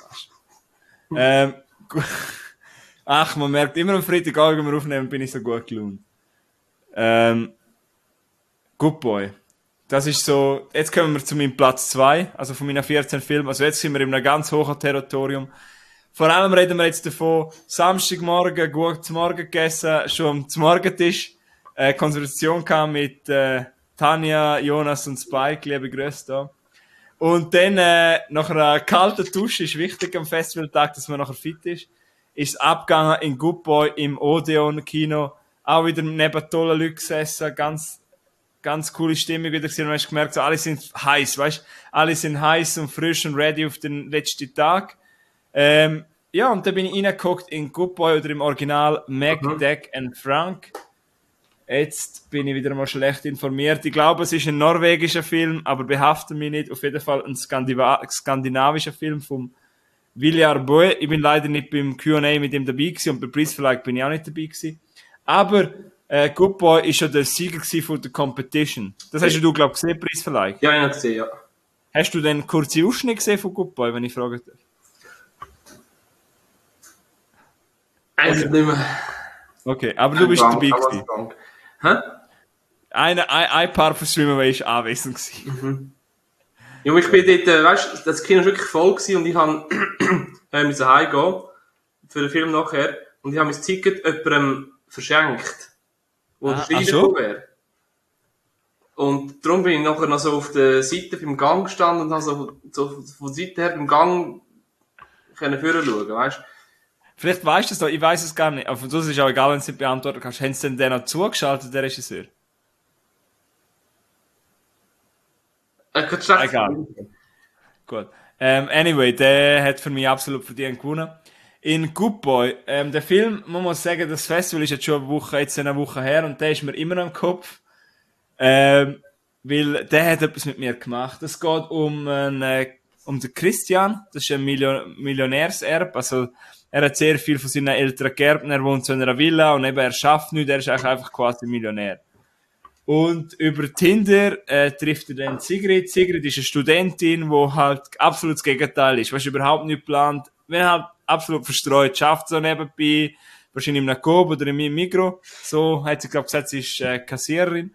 Ach, man merkt, immer am Freitagabend, wenn wir aufnehmen, bin ich so gut gelaunt. Good Boy. Das ist so, jetzt kommen wir zu meinem Platz 2, also von meinen 14 Filmen. Also jetzt sind wir in einem ganz hohen Territorium. Vor allem reden wir jetzt davon, Samstagmorgen, gut zum Morgen gegessen, schon am Morgentisch, Konversation kam mit Tanja, Jonas und Spike, liebe Grüße da. Und dann, nach einer kalten Dusche, ist wichtig am Festivaltag, dass man nachher fit ist abgegangen in Good Boy im Odeon-Kino, auch wieder neben tollen Leuten gesessen, ganz coole Stimmung wieder gesehen, und hast gemerkt, so, alle sind heiß, weißt? Alle sind heiß und frisch und ready auf den letzten Tag. ja, und dann bin ich reingeguckt in Good Boy oder im Original Mac, Deck and Frank. Jetzt bin ich wieder mal schlecht informiert. Ich glaube, es ist ein norwegischer Film, aber behafte mich nicht. Auf jeden Fall ein skandinavischer Film vom Viljar Boe. Ich bin leider nicht beim Q&A mit ihm dabei gewesen und beim Preisverleih bin ich auch nicht dabei gewesen. Aber Good Boy ist schon der Sieger von der Competition. Das hast du, glaube ich, gesehen, Preisverleih? Ja, ich habe gesehen, ja. Hast du denn kurze Ausschnitt gesehen von Good Boy, wenn ich frage? Eigentlich nicht mehr. Okay, aber du bist dabei gewesen. Hä? Ein Paar von Streamer war anwesend gewesen. Ja, ich bin dort, weißt du, das Kino war wirklich voll gewesen und ich musste heimgehen für den Film nachher und ich habe mein Ticket jemandem verschenkt, wo der Schreiner gekommen wäre. Und darum bin ich nachher noch so auf der Seite beim Gang gestanden und habe so von der Seite her beim Gang können schauen, weißt du? Vielleicht weißt du es doch, ich weiß es gar nicht. Aber das ist auch egal, wenn du es nicht beantworten kannst. Haben sie denn den noch zugeschaltet, der Regisseur? Egal. Gut. Anyway, der hat für mich absolut verdient gewonnen. In Good Boy, der Film, man muss sagen, das Festival ist jetzt schon eine Woche her und der ist mir immer noch im Kopf. Weil der hat etwas mit mir gemacht. Es geht um den Christian, das ist ein Millionärserb, also er hat sehr viel von seinen Eltern geerbt, er wohnt so in einer Villa und eben er schafft nichts, er ist eigentlich einfach quasi Millionär. Und über Tinder trifft er dann Sigrid. Sigrid ist eine Studentin, die halt absolut das Gegenteil ist. Weißt du, überhaupt nicht geplant. Wenn halt absolut verstreut, schafft so nebenbei, wahrscheinlich in einem Coop oder in meinem Migros. So hat sie, glaube ich, gesagt, sie ist Kassiererin.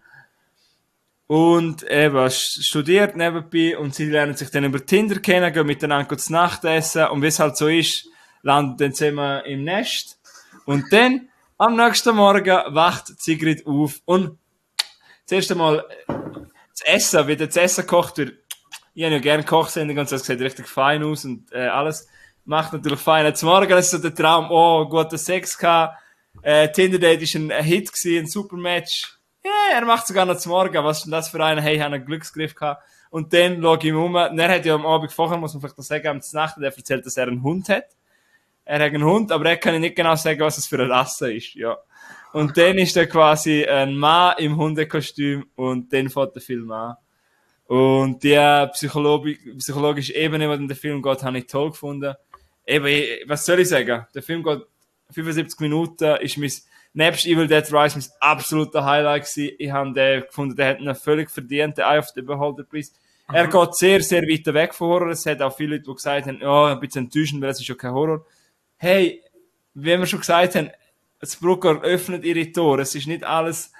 Und eben studiert nebenbei und sie lernen sich dann über Tinder kennen, gehen miteinander zu Nacht essen und wie es halt so ist, landen dann zusammen im Nest. Und dann, am nächsten Morgen, wacht Sigrid auf und zuerst einmal das Essen, wie das Essen gekocht wird. Ich habe ja gerne Kochsendungen und das sieht richtig fein aus und alles macht natürlich fein. Zum Morgen ist so der Traum, oh, guter Sex gehabt. Tinder-Date war ein Hit gewesen, ein super Match. Ja, er macht sogar noch zum Morgen. Was ist denn das für einen? Hey, ich habe einen Glücksgriff gehabt. Und dann schaue ich ihm um. Er hat ja am Abend vorher, muss man vielleicht noch sagen, am Nacht, er erzählt, dass er einen Hund hat. Er hat einen Hund, aber er kann nicht genau sagen, was es für eine Rasse ist, ja. Und dann ist er quasi ein Mann im Hundekostüm und dann fängt der Film an. Und die psychologische Ebene, die in den Film geht, habe ich toll gefunden. Eben, was soll ich sagen? Der Film geht 75 Minuten, ist nebst Evil Dead Rise mein absoluter Highlight gewesen. Ich habe den gefunden, der hat einen völlig verdienten Eye of the Beholder Preis. Er geht sehr, sehr weit weg von Horror. Es hat auch viele Leute, die gesagt haben, oh, ein bisschen enttäuschend, weil es ist ja kein Horror. Hey, wie wir schon gesagt haben, das Brucker öffnet ihre Tore. Es ist nicht alles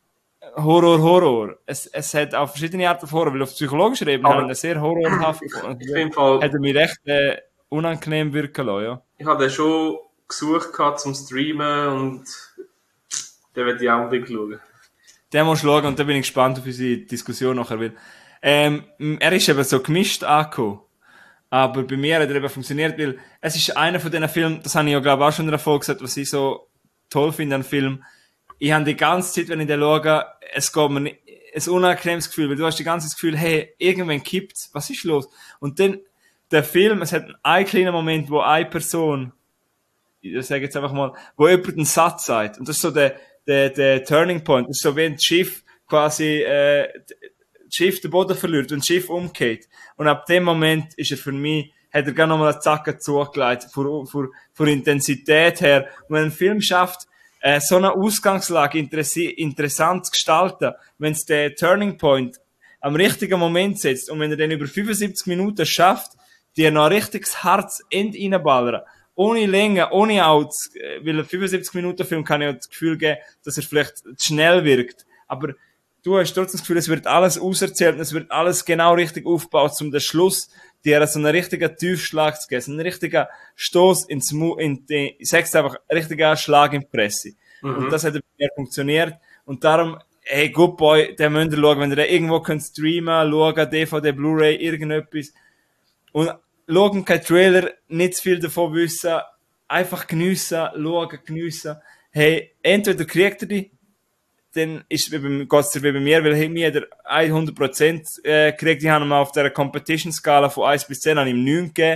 Horror. Es hat auch verschiedene Arten von Horror, weil auf psychologischer Ebene haben wir sehr horrorhaft gefunden. Hat er mich recht unangenehm wirken lassen, ja. Ich habe den schon gesucht zum Streamen und den werde ich auch unbedingt schauen. Den musst du schauen und da bin ich gespannt auf unsere Diskussion nachher. Weil, er ist eben so gemischt angekommen. Aber bei mir hat er eben funktioniert, weil es ist einer von diesen Filmen, das habe ich ja glaube auch schon in der Folge gesagt, was ich so toll finde an Film. Ich habe die ganze Zeit, wenn ich den schaue, es geht mir nicht, ein unangenehmes Gefühl, weil du hast die ganze Zeit das Gefühl, hey, irgendwann kippt's, was ist los? Und dann, der Film, es hat einen kleinen Moment, wo eine Person, ich sage jetzt einfach mal, wo jemand einen Satz sagt. Und das ist so der Turning Point. Das ist so, wenn das Schiff quasi, das Schiff den Boden verliert und das Schiff umgeht. Und ab dem Moment ist er für mich, hat er gar nochmal einen Zacken zugelegt, von Intensität her. Und wenn ein Film schafft, so eine Ausgangslage interessant zu gestalten, wenn es den Turning Point am richtigen Moment setzt und wenn er dann über 75 Minuten schafft, dir noch ein richtiges Herz-End reinballern, ohne Länge, ohne Outs, weil ein 75-Minuten-Film kann ja das Gefühl geben, dass er vielleicht zu schnell wirkt, aber du hast trotzdem das Gefühl, es wird alles auserzählt und es wird alles genau richtig aufgebaut, um den Schluss dir so einen richtigen Tiefschlag zu geben, so einen richtigen Stoß ich sag's einfach, einen richtigen Schlag in die Presse. Und das hat bei mir funktioniert. Und darum, hey, Good Boy, den müsst ihr schauen, wenn ihr den irgendwo könnt streamen, schauen, DVD, Blu-ray, irgendetwas. Und schauen, kein Trailer, nicht zu viel davon wissen, einfach geniessen, schauen, geniessen. Hey, entweder kriegt ihr die, dann geht's dir wie bei mir, weil mir hat er 100% gekriegt. Ich habe ihm auf der Competition-Skala von 1 bis 10 an ihm 9 gegeben.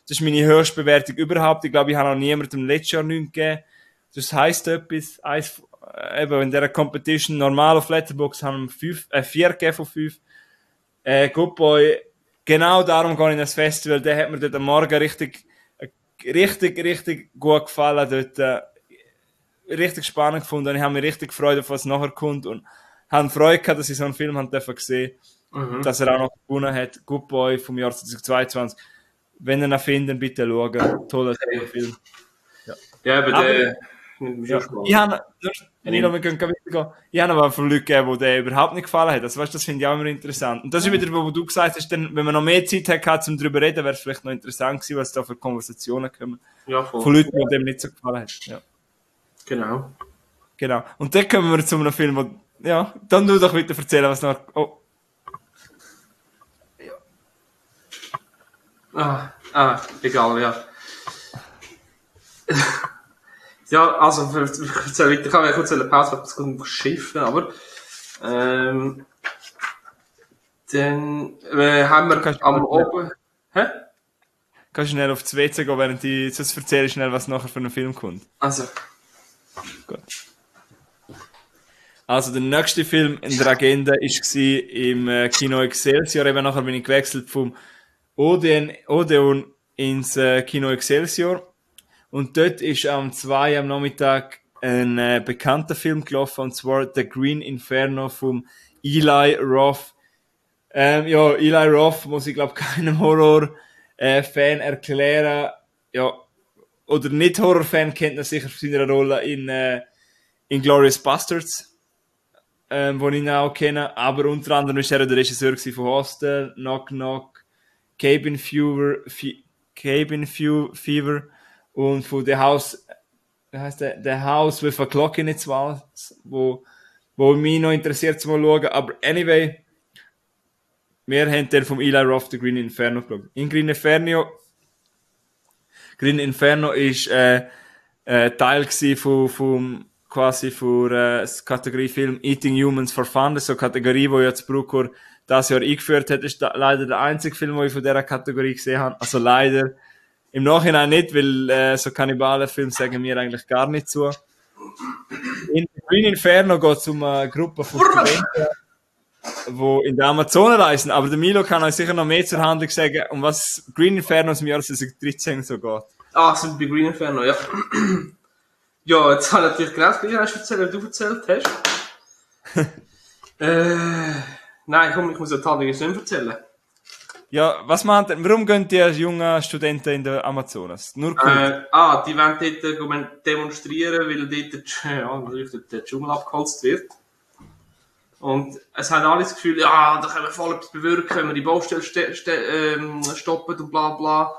Das ist meine höchste Bewertung überhaupt. Ich glaube, ich habe noch niemandem letztes Jahr nichts gegeben. Das heisst etwas. Eben in dieser Competition normal auf Letterboxd haben wir 4 gegeben von 5. Good Boy, genau darum gehe ich in das Festival. Der hat mir dort am Morgen richtig gut gefallen. Dort, richtig spannend gefunden. Und ich habe mich richtig gefreut, auf was nachher kommt. Und habe Freude gehabt, dass ich so einen Film gesehen habe. Dass er auch noch gewonnen hat. Good Boy vom Jahr 2022. Wenn ihr ihn findet, bitte schauen. Toller Film. Ja, aber der... Ja. Ich habe aber von Leuten gegeben, die der überhaupt nicht gefallen hat. Also, weißt, das finde ich auch immer interessant. Und das ist wieder, wo du gesagt hast, dann, wenn man noch mehr Zeit hat, um darüber zu reden, wäre es vielleicht noch interessant gewesen, was da für Konversationen kommen. Ja, voll. Von Leuten, die dem nicht so gefallen hat. Ja. Genau. Und dann kommen wir zu einem Film, wo, ja, dann du doch wieder erzählen, was noch... Oh. Egal, ja. Ja, also, ich kann ja kurz eine Pause, weil es gut schiffen, aber, dann, haben wir am Oben, Kannst du schnell auf das WC gehen, während ich sonst erzähle schnell, was nachher für einen Film kommt. Also. Gut. Also, der nächste Film in der Agenda war im Kino Excelsior, eben nachher bin ich gewechselt vom Odeon ins Kino Excelsior. Und dort ist am 2 am Nachmittag ein bekannter Film gelaufen, und zwar The Green Inferno vom Eli Roth. Eli Roth muss ich glaube keinem Horror-Fan erklären. Ja, oder nicht Horror-Fan kennt er sicher für seine Rolle in Inglourious Basterds, wo ich ihn auch kenne. Aber unter anderem ist er der Regisseur von Hostel, Knock Knock, Cabin Fever und von The House, wie heißt der? The House with a Clock in its Walls, wo mich noch interessiert zu mal schauen. Aber anyway, wir haben den vom Eli Roth, The Green Inferno, geschaut. In Green Inferno ist Teil von der Kategorie Film Eating Humans for Fun. Das ist so eine Kategorie, die jetzt Brucker das Jahr eingeführt hat. Das ist leider der einzige Film, den ich von dieser Kategorie gesehen habe. Also leider. Im Nachhinein nicht, weil so Kannibalenfilme sagen mir eigentlich gar nicht zu. In Green Inferno geht es um eine Gruppe von Studenten, die in der Amazonen reisen. Aber der Milo kann euch sicher noch mehr zur Handlung sagen, um was Green Inferno im Jahr 2013 so geht. Sind bei Green Inferno, ja. Ja, jetzt habe ich natürlich genau das Gleiche erzählt, wie du erzählt hast. Nein, komm, ich muss ja die Handlung jetzt nicht erzählen. Ja, was meint ihr? Warum gehen die jungen Studenten in der Amazonas? Nur die wollen dort demonstrieren, weil dort der Dschungel abgeholzt wird. Und es haben alle das Gefühl, ja, da können wir voll etwas bewirken, wenn wir die Baustelle stoppen und bla bla.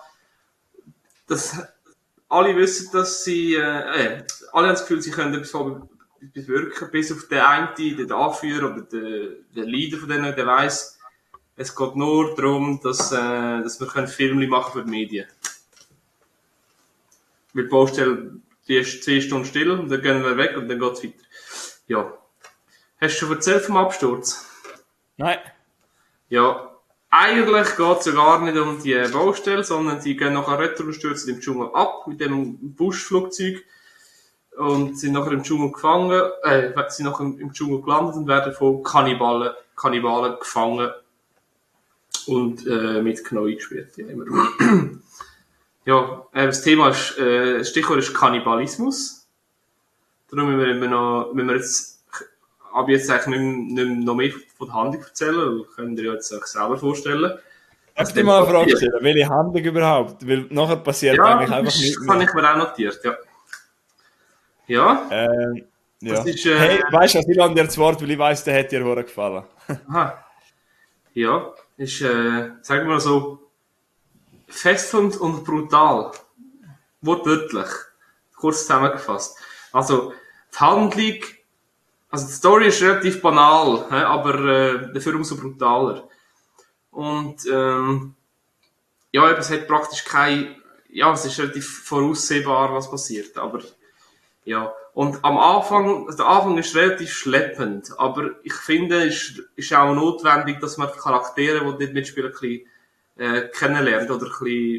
Alle wissen, dass sie, alle haben das Gefühl, sie können etwas bewirken, bis auf den einen, den Anführer oder den Leader von denen, der weiss, es geht nur darum, dass wir Filme machen für die Medien. Weil die Baustelle, die ist 2 Stunden still und dann gehen wir weg und dann geht es weiter. Ja. Hast du schon erzählt vom Absturz? Nein. Ja. Eigentlich geht es ja gar nicht um die Baustelle, sondern sie gehen nachher retour und stürzen im Dschungel ab mit dem Buschflugzeug und sind nachher im Dschungel gefangen, sind nachher im Dschungel gelandet und werden von Kannibalen gefangen und mitgenommen eingesperrt. Ja, immer. Ja, das Thema ist, das Stichwort ist Kannibalismus. Darum müssen wir jetzt ab jetzt eigentlich nicht noch mehr von der Handlung erzählen, weil könnt ihr jetzt euch selber vorstellen. Darf ich dir mal eine Frage stellen? Welche Handlung überhaupt? Weil nachher passiert eigentlich einfach nichts mehr. Das habe ich mir auch notiert, ja. Ja? Ja. Ist, hey, weißt du, ich lande dir das Wort, weil ich weiss, der hat dir sehr gefallen. Aha. Ja, ist, sagen wir mal so, fesselnd und brutal. Wortwörtlich. Kurz zusammengefasst. Also, die Handlung, also die Story ist relativ banal, aber dafür umso brutaler. Und ja, es hat praktisch es ist relativ voraussehbar, was passiert, aber ja. Und der Anfang ist relativ schleppend, aber ich finde, es ist auch notwendig, dass man die Charaktere, die dort mitspielen, ein bisschen kennenlernt oder ein bisschen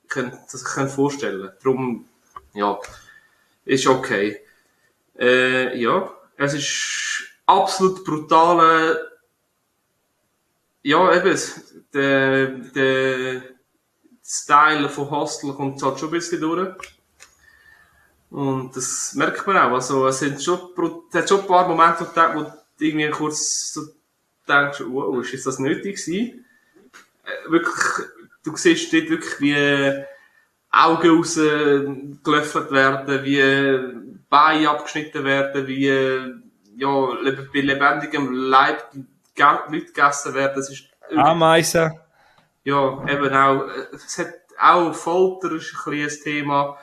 sich vorstellen. Darum, ja, ist okay. Ja, es ist absolut brutale, ja, eben, der Style von Hostel kommt halt schon ein bisschen durch. Und das merkt man auch. Also, es hat schon ein paar Momente, wo du irgendwie kurz so denkst, wow, ist das nötig gewesen? Wirklich, du siehst dort wirklich, wie Augen rausgelöffelt werden, wie Beine abgeschnitten werden, wie, ja, bei lebendigem Leib Leute gegessen werden. Das ist Ameisen. Ja, eben auch, es hat auch Folter, ist ein bisschen ein Thema.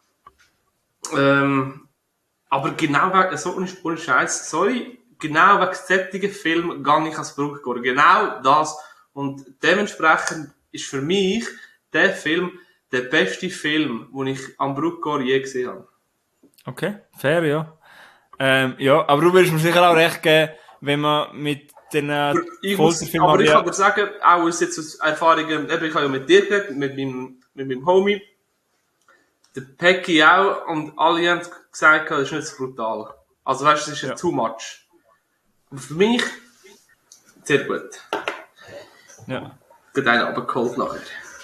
Aber genau wegen, so ohne Scheiß, sorry, genau wegen solchen Filmen gehe ich als Bruckgor. Genau das. Und dementsprechend ist für mich der Film der beste Film, den ich am Bruckgor je gesehen habe. Okay, fair, ja. Ja, aber du würdest mir sicher auch recht geben, wenn man mit den Folterfilmen... Aber ich kann dir sagen, auch aus jetzt aus Erfahrungen, ich habe ja mit dir geredet, mit meinem Homie, der Peggy auch, und alle haben gesagt, das ist nicht so brutal. Also weißt du, das ist ja too much. Aber für mich, sehr gut. Ja. Geht einer aber kalt nachher.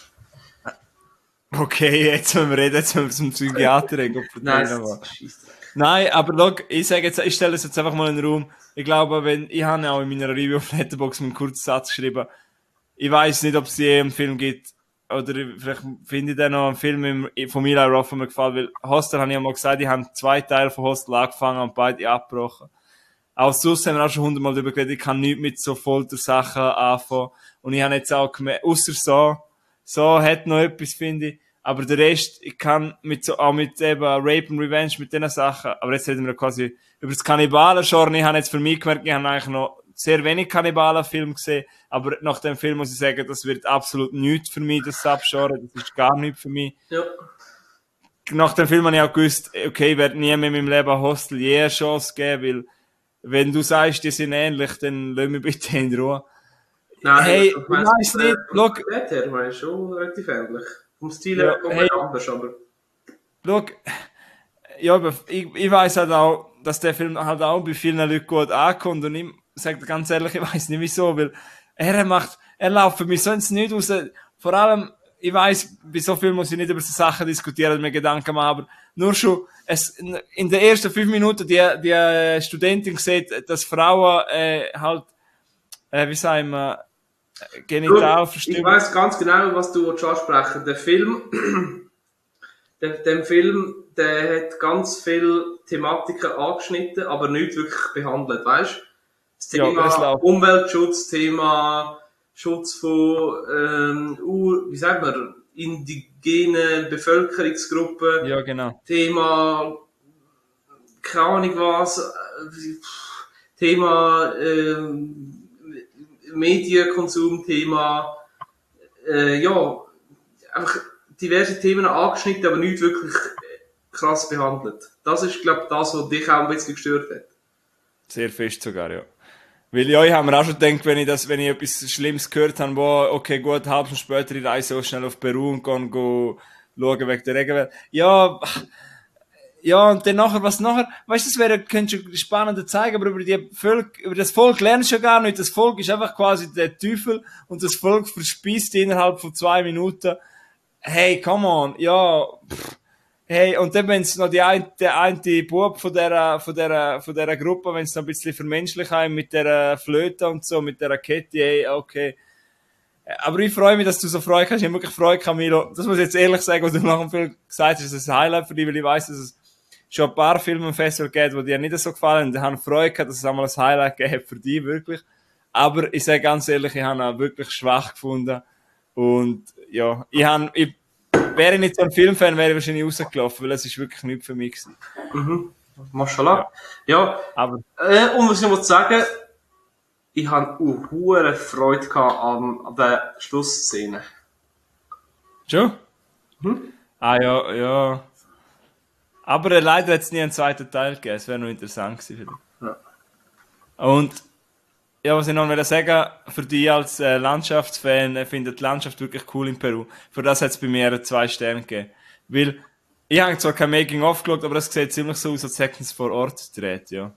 Okay, jetzt müssen wir reden, jetzt müssen wir zum Psychiater reden. Nein, aber schau, ich stelle das jetzt einfach mal in den Raum. Ich glaube, ich habe ja auch in meiner Review auf Letterboxd einen kurzen Satz geschrieben. Ich weiß nicht, ob es je einen Film gibt, oder vielleicht finde ich dann noch einen Film von Eli Roth, der mir gefällt, weil Hostel habe ich ja mal gesagt, ich habe 2 Teile von Hostel angefangen und beide abgebrochen. Auch sonst haben wir auch schon 100-mal darüber geredet, ich kann nichts mit so Foltersachen anfangen. Und ich habe jetzt auch gemerkt, ausser so hat noch etwas, finde ich. Aber der Rest, ich kann auch mit eben Rape and Revenge, mit diesen Sachen, aber jetzt reden wir quasi über das Kannibalen-Genre. Ich habe jetzt für mich gemerkt, ich habe eigentlich noch sehr wenig Kannibalen-Filme gesehen, aber nach dem Film muss ich sagen, das wird absolut nichts für mich, das Subgenre, das ist gar nichts für mich. Ja. Nach dem Film habe ich auch gewusst, okay, ich werde nie mehr in meinem Leben Hostel je eine Chance geben, weil wenn du sagst, die sind ähnlich, dann lass mich bitte in Ruhe. Nein, hey, ich weiss nicht, schau. Der war schon relativ ähnlich. Vom Stil her komplett anders, aber... Schau, ja, ich weiss halt auch, dass der Film halt auch bei vielen Leuten gut ankommt und ich sage ganz ehrlich, ich weiss nicht wieso, weil er läuft für mich sonst nicht raus. Vor allem, ich weiss, bei so Filmen muss ich nicht über so Sachen diskutieren und mir Gedanken machen, aber nur schon, in den ersten 5 Minuten, die Studentin sieht, dass Frauen halt, wie sagen wir, Genitalverstümmelung. Ich weiss ganz genau, was du ansprechen willst. Der Film, der hat ganz viele Thematiken angeschnitten, aber nicht wirklich behandelt, weißt? Das Thema Umweltschutz, Thema Schutz von, wie sagt man, indigenen Bevölkerungsgruppen. Ja, genau. Thema, keine Ahnung was, Thema, Medienkonsum, Thema, ja, einfach diverse Themen angeschnitten, aber nicht wirklich krass behandelt. Das ist, glaube ich, das, was dich auch ein bisschen gestört hat. Sehr fest sogar, ja. Weil ja, ich habe mir auch schon gedacht, wenn ich etwas Schlimmes gehört habe, wo, okay, gut, eine halbe Stunde später, ich reise so schnell auf Peru und gehe schauen wegen der Regenwelt. Ja, und dann nachher, weißt du, das könntest du spannender zeigen, aber über das Volk lernst du ja gar nicht. Das Volk ist einfach quasi der Teufel und das Volk verspeist innerhalb von 2 Minuten. Hey, come on, ja, hey, und dann, wenn es noch der eine Bub von dieser Gruppe, wenn es noch ein bisschen vermenschlich haben, mit der Flöte und so, mit der Kette, hey, okay. Aber ich freue mich, dass du so Freude hast. Ich habe wirklich Freude, Camilo. Das muss ich jetzt ehrlich sagen, was du nach dem Film gesagt hast, ist ein Highlight für dich, weil ich weiss, dass es schon ein paar Filme im Festival gibt, die dir nicht so gefallen. Und ich habe Freude gehabt, dass es einmal ein Highlight gegeben hat für dich, wirklich. Aber ich sage ganz ehrlich, ich habe ihn wirklich schwach gefunden. Und ja, wäre ich nicht so ein Filmfan, wäre ich wahrscheinlich rausgelaufen, weil es ist wirklich nichts für mich gewesen. Mhm. Mashallah. Ja. Aber. Und was ich noch sagen, ich hatte hohe Freude an der Schlussszene. Schon? Ah ja. Aber leider hat es nie einen zweiten Teil gegeben, es wäre noch interessant gewesen. Ja. Und Ja, was ich noch sagen für dich als Landschaftsfan, finde die Landschaft wirklich cool in Peru. Für das hat es bei mir 2 Sterne gegeben. Weil, ich habe zwar kein Making-of geschaut, aber es sieht ziemlich so aus, als hätten sie vor Ort gedreht, ja.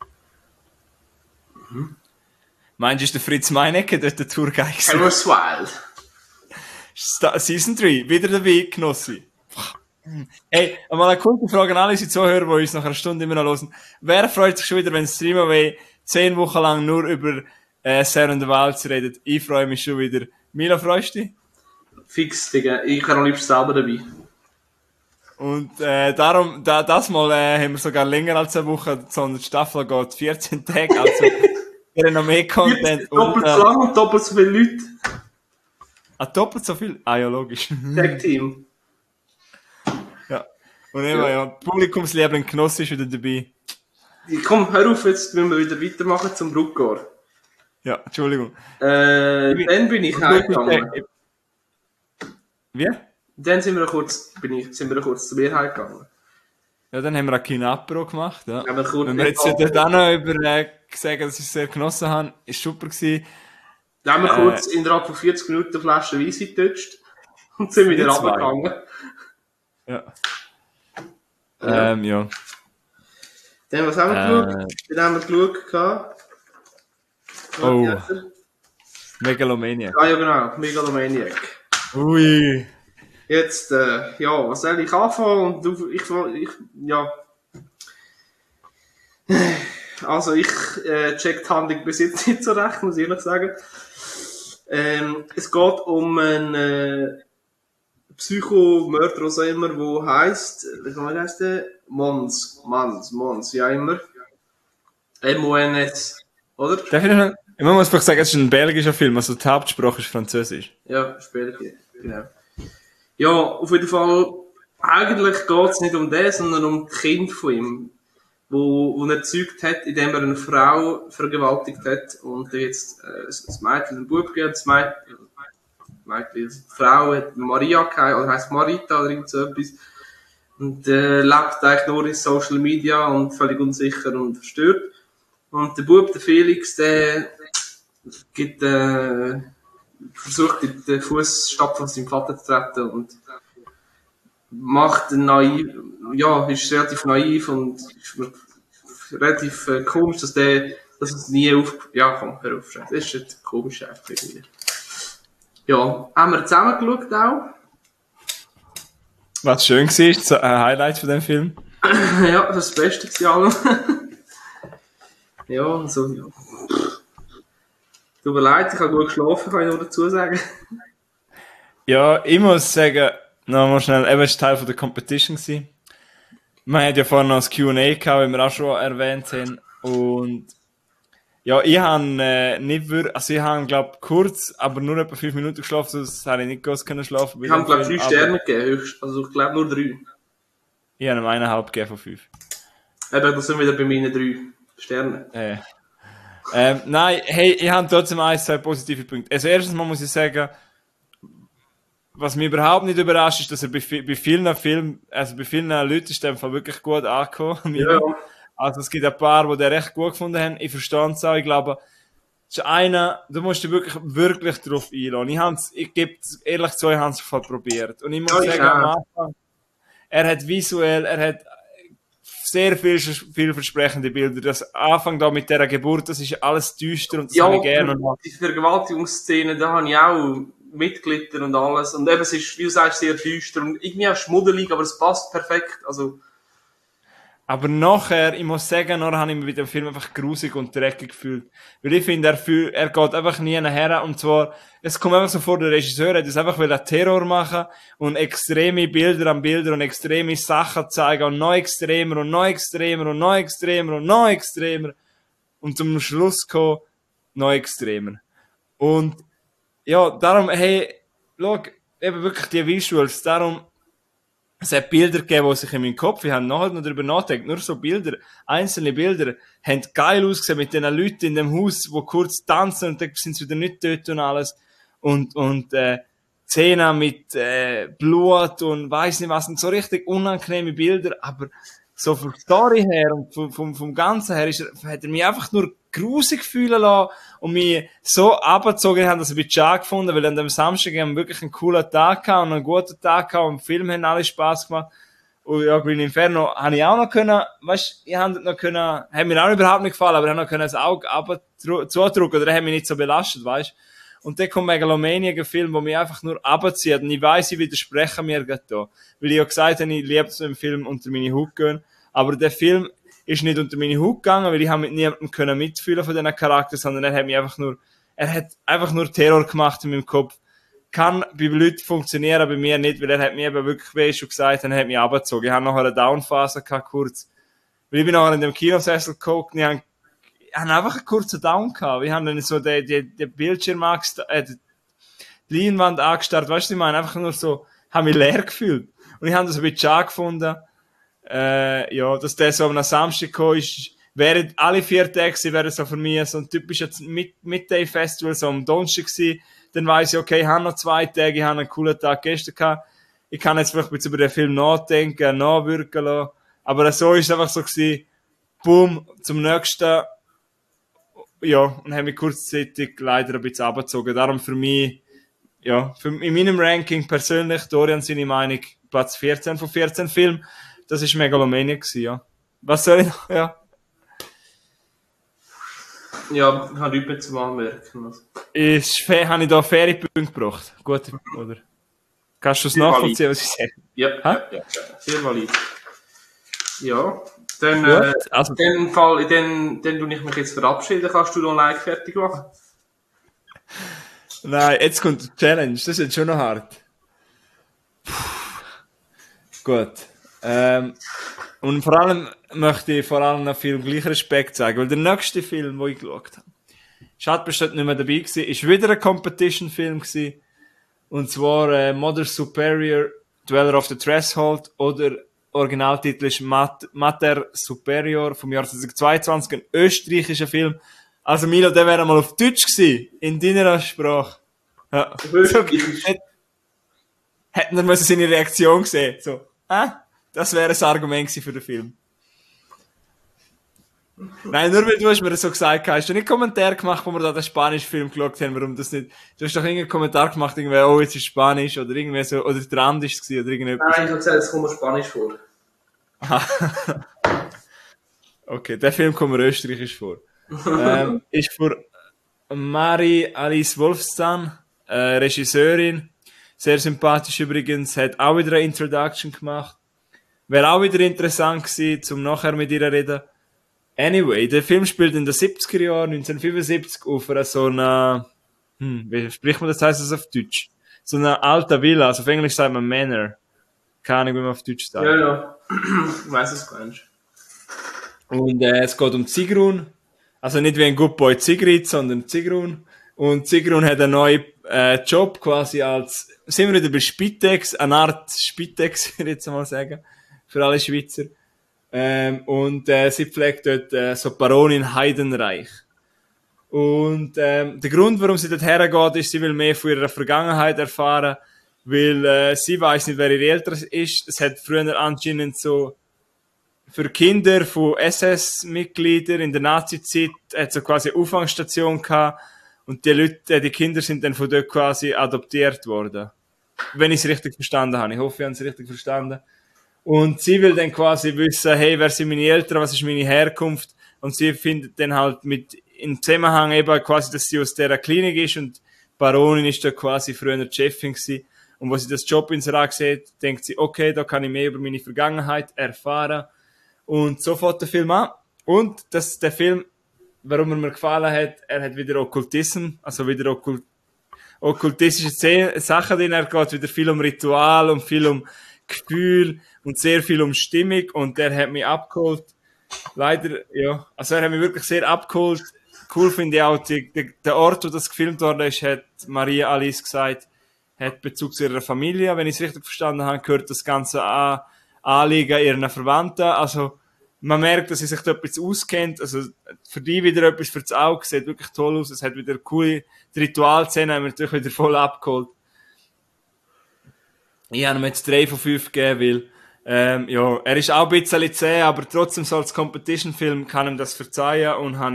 Mhm. Meinst du, ist der Fritz Meinecke dort der Tourguide gewesen? Harris Wild. Season 3, wieder dabei, Knossi. Hey, mal eine coole Frage an alle Zuhörer, die uns nach einer Stunde immer noch hören. Wer freut sich schon wieder, wenn Streamaway 10 Wochen lang nur über Serra und the Wilds redet? Ich freue mich schon wieder. Milo, freust du dich? Fix, Digga. Ich kann am liebsten selber dabei. Und darum, das Mal haben wir sogar länger als eine Woche, sondern die Staffel geht 14 Tage, also wir haben noch mehr Content. Doppelt so lang und doppelt so viele Leute. Ah, doppelt so viel? Ah ja, logisch. Tag-Team. Ja. Und immer, ja, Publikumsliebling Knossi ist wieder dabei. Komm, hör auf, jetzt müssen wir wieder weitermachen zum Bruckgor. Ja, Entschuldigung. Dann bin ich heimgegangen. Wie? Dann sind wir kurz zu mir heimgegangen. Ja, dann haben wir ein Kinappro gemacht. Ja. Wenn wir jetzt dort auch noch über gesagt, dass ich es sehr genossen habe, ist super gewesen. Dann haben wir kurz innerhalb von 40 Minuten eine Flasche Weisse getatscht und sind wieder runtergegangen. Ja. Ja. Dann was haben wir geschaut? Dann haben wir geschaut. Oh. Megalomaniac. Ah ja genau, Megalomaniac. Ui. Jetzt, ja, was soll ich anfangen? Und ja. Also ich check die Handlung bis jetzt nicht so recht, muss ich ehrlich sagen. Es geht um einen Psychomörder, oder so immer, der heisst, wie heisst der? Mons, ja immer. M-O-N-S, oder? Ich muss vielleicht sagen, es ist ein belgischer Film, also die Hauptsprache ist Französisch. Ja, ist Belgien, genau. Ja, auf jeden Fall, eigentlich geht es nicht um den, sondern um das Kind von ihm, wo er gezeugt hat, indem er eine Frau vergewaltigt hat und jetzt ein Mädchen einen Bub gegeben, das Mädchen, die Frau hat Maria geheißen, oder heisst Marita oder irgend so etwas, und lebt eigentlich nur in Social Media und völlig unsicher und verstört. Und der Bub, der Felix, der versucht in den Fußstapfen von seinem Vater zu treten und macht ist relativ naiv und ist relativ komisch, dass es nie hör auf, das ist jetzt komisch einfach irgendwie. Ja, haben wir zusammen geschaut auch. Was schön war, ist ein Highlight von dem Film. Ja, das ist das Beste gewesen, allem. Ja, so, ja. Tut mir leid, ich habe gut geschlafen, kann ich nur dazu sagen. Ja, ich muss sagen, nochmal schnell, eben, es war Teil von der Competition gewesen. Man hat ja vorhin noch das Q&A gehabt, wie wir auch schon erwähnt haben. Und ja, ich habe nicht wirklich, also ich habe, glaube kurz, aber nur etwa 5 Minuten geschlafen, sonst hätte ich nicht groß können schlafen. Ich habe, glaube 3 Sterne gegeben, also ich glaube nur 3. Ich habe ihm 1,5 gegeben von 5. Eben, das sind wieder bei meinen 3 Sternen. Nein, hey, ich habe trotzdem 2 positive Punkte. Also erstens mal muss ich sagen, was mich überhaupt nicht überrascht, ist, dass er bei vielen Filmen, also bei vielen Leuten ist der Fall wirklich gut angekommen. Ja. Also es gibt ein paar, die den recht gut gefunden haben. Ich verstehe es auch. Ich glaube, es ist einer, du musst dich wirklich darauf einlassen. Ich gebe ehrlich zu, ich habe es sofort probiert. Und ich muss sagen, am Anfang, er hat visuell, er hat sehr vielversprechende Bilder. Das Anfang da mit dieser Geburt, das ist alles düster und das habe ich gerne. Die Vergewaltigungsszene, da habe ich auch mitgelitten und alles. Und eben, es ist, wie du sagst, sehr düster und irgendwie auch schmuddelig, aber es passt perfekt. Also. Aber nachher, ich muss sagen, nachher habe ich mich mit dem Film einfach grusig und dreckig gefühlt. Weil ich finde, er geht einfach nie her. Und zwar, es kommt einfach so vor, der Regisseur hat es einfach einen Terror machen und extreme Bilder an Bilder und extreme Sachen zeigen und noch extremer und noch extremer und noch extremer und noch extremer. Und zum Schluss kommen, noch extremer. Und ja, darum, hey, schau, eben wirklich die Visuals, darum, es hat Bilder gegeben, die sich in meinem Kopf, ich habe nachher noch darüber nachgedacht, nur so Bilder, einzelne Bilder, haben geil ausgesehen mit den Leuten in dem Haus, die kurz tanzen und dann sind sie wieder nicht dort und alles. Und Szenen mit Blut und weiss nicht was, und so richtig unangenehme Bilder, aber so von der Story her und vom Ganzen her hat er mich einfach nur grusig fühlen lassen und mich so abgezogen haben, dass ich ein bisschen schade gefunden, weil an dem Samstag haben wir wirklich einen coolen Tag gehabt und einen guten Tag gehabt und im Film haben alle Spass gemacht. Und ja, Green Inferno habe ich auch noch können, weißt, ich habe noch können, hat mir auch überhaupt nicht gefallen, aber ich habe noch können das Auge zudrücken, oder hat mich nicht so belastet, weißt. Und dann kommt Megalomania, ein Film, der mich einfach nur abzieht. Und ich weiss, ich widerspreche mir gerade da. Weil ich ja gesagt habe, ich liebe so einen Film unter meine Haut gehen. Aber der Film ist nicht unter meine Haut gegangen, weil ich habe mit niemandem können mitfühlen von diesen Charakteren, sondern er hat einfach nur Terror gemacht in meinem Kopf. Kann bei Leuten funktionieren, bei mir nicht, weil er hat mir eben wirklich, wie ich schon gesagt habe, er hat mich abgezogen. Ich habe nachher eine Downphase gehabt, kurz. Weil ich bin nachher in dem Kinosessel geguckt und ich habe einfach einen kurzen Down gehabt. Ich habe dann so den Bildschirm die Leinwand angestarrt, weißt du, ich meine, einfach nur so, habe mich leer gefühlt. Und ich habe das ein bisschen schade gefunden, ja, dass der so am Samstag gekommen ist. Wären alle 4 Tage gewesen, wäre so für mich so ein typischer Midday-Festival, so am Donnerstag gewesen. Dann weiss ich, okay, ich habe noch 2 Tage, ich habe einen coolen Tag gestern gehabt. Ich kann jetzt vielleicht ein bisschen über den Film nachdenken, nachwirken lassen. Aber so ist es einfach so gewesen, boom, zum nächsten, ja, und habe mich kurzzeitig leider ein bisschen abgezogen. Darum für mich, ja, in meinem Ranking persönlich, Dorian seine Meinung, Platz 14 von 14 Filmen, das ist Megalomania gewesen, ja. Was soll ich noch, ja? Ja, ich habe nichts zum Anmerken. Habe ich da faire Punkte gebracht? Gut, oder? Kannst du es nachvollziehen, was ich sage? Ja, sehr valid. Ja, dann, also, in dem Fall, dann tue ich mich jetzt verabschieden. Kannst du noch Like fertig machen? Nein, jetzt kommt die Challenge. Das ist jetzt schon noch hart. Gut. Und vor allem möchte ich noch viel gleich Respekt zeigen, weil der nächste Film, den ich geschaut habe, schade, besteht nicht mehr dabei gewesen, ist wieder ein Competition-Film gewesen, und zwar Mother Superior, Dweller of the Threshold, oder Originaltitel ist Mater Superior vom Jahr 2022, ein österreichischer Film. Also Milo, der wäre mal auf Deutsch gewesen, in deiner Sprache. Ja. So, hätten wir seine Reaktion gesehen, so, das wäre ein Argument für den Film. Nein, nur weil du hast mir so gesagt hast, du nicht Kommentar gemacht, wo wir da den spanischen Film geschaut haben, warum das nicht, du hast doch irgendeinen Kommentar gemacht, irgendwie, oh, jetzt ist Spanisch, oder irgendwie so, oder der Rand ist es, oder irgendetwas. Nein, ich habe gesagt, es kommt mir Spanisch vor. Okay, der Film kommt mir österreichisch vor. Ist von Marie-Alice Wolfstan, Regisseurin, sehr sympathisch übrigens, hat auch wieder eine Introduction gemacht. Wäre auch wieder interessant gewesen, zum nachher mit ihr reden. Anyway, der Film spielt in den 70er Jahren, 1975, auf einer so einer, wie spricht man das, heisst das auf Deutsch? So einer alten Villa, also auf Englisch sagt man Manor. Keine Ahnung, wie man auf Deutsch sagt. Ja. Ich weiss es gar nicht. Und es geht um Sigrun. Also nicht wie ein Good Boy Sigrid, sondern Sigrun. Und Sigrun hat einen neuen Job quasi als, sind wir wieder bei Spitex, eine Art Spitex, würde ich jetzt mal sagen, für alle Schweizer. Und sie pflegt dort so Baronin Heidenreich. Und der Grund, warum sie dort hergeht, ist, sie will mehr von ihrer Vergangenheit erfahren, weil sie weiß nicht, wer ihre Eltern ist. Es hat früher anscheinend so für Kinder von SS-Mitgliedern in der Nazi-Zeit hat so quasi eine Auffangstation gehabt, und die Leute, die Kinder sind dann von dort quasi adoptiert worden. Wenn ich es richtig verstanden habe. Ich hoffe, ich habe es richtig verstanden. Und sie will dann quasi wissen, hey, wer sind meine Eltern, was ist meine Herkunft? Und sie findet dann halt im Zusammenhang eben quasi, dass sie aus dieser Klinik ist, und Baronin ist da quasi früher die Chefin gewesen. Und wo sie das Jobinserat sieht, denkt sie, okay, da kann ich mehr über meine Vergangenheit erfahren. Und so fängt der Film an. Und der Film, warum er mir gefallen hat, er hat wieder Okkultismus, also wieder okkultistische Sachen drin. Er geht wieder viel um Ritual und viel um Gefühl und sehr viel um Stimmung, und der hat mich abgeholt. Leider, ja, also er hat mich wirklich sehr abgeholt. Cool finde ich auch, der Ort, wo das gefilmt worden ist, hat Maria Alice gesagt, hat Bezug zu ihrer Familie. Wenn ich es richtig verstanden habe, gehört das Ganze Anliegen ihren Verwandten. Also man merkt, dass sie sich da etwas auskennt. Also für die wieder etwas fürs Auge, sieht wirklich toll aus. Es hat wieder coole Ritualszenen, haben wir natürlich wieder voll abgeholt. Ich habe ihm jetzt 3 von 5 gegeben, weil ja, er ist auch ein bisschen zäh, aber trotzdem so als Competition-Film kann ihm das verzeihen, und habe ich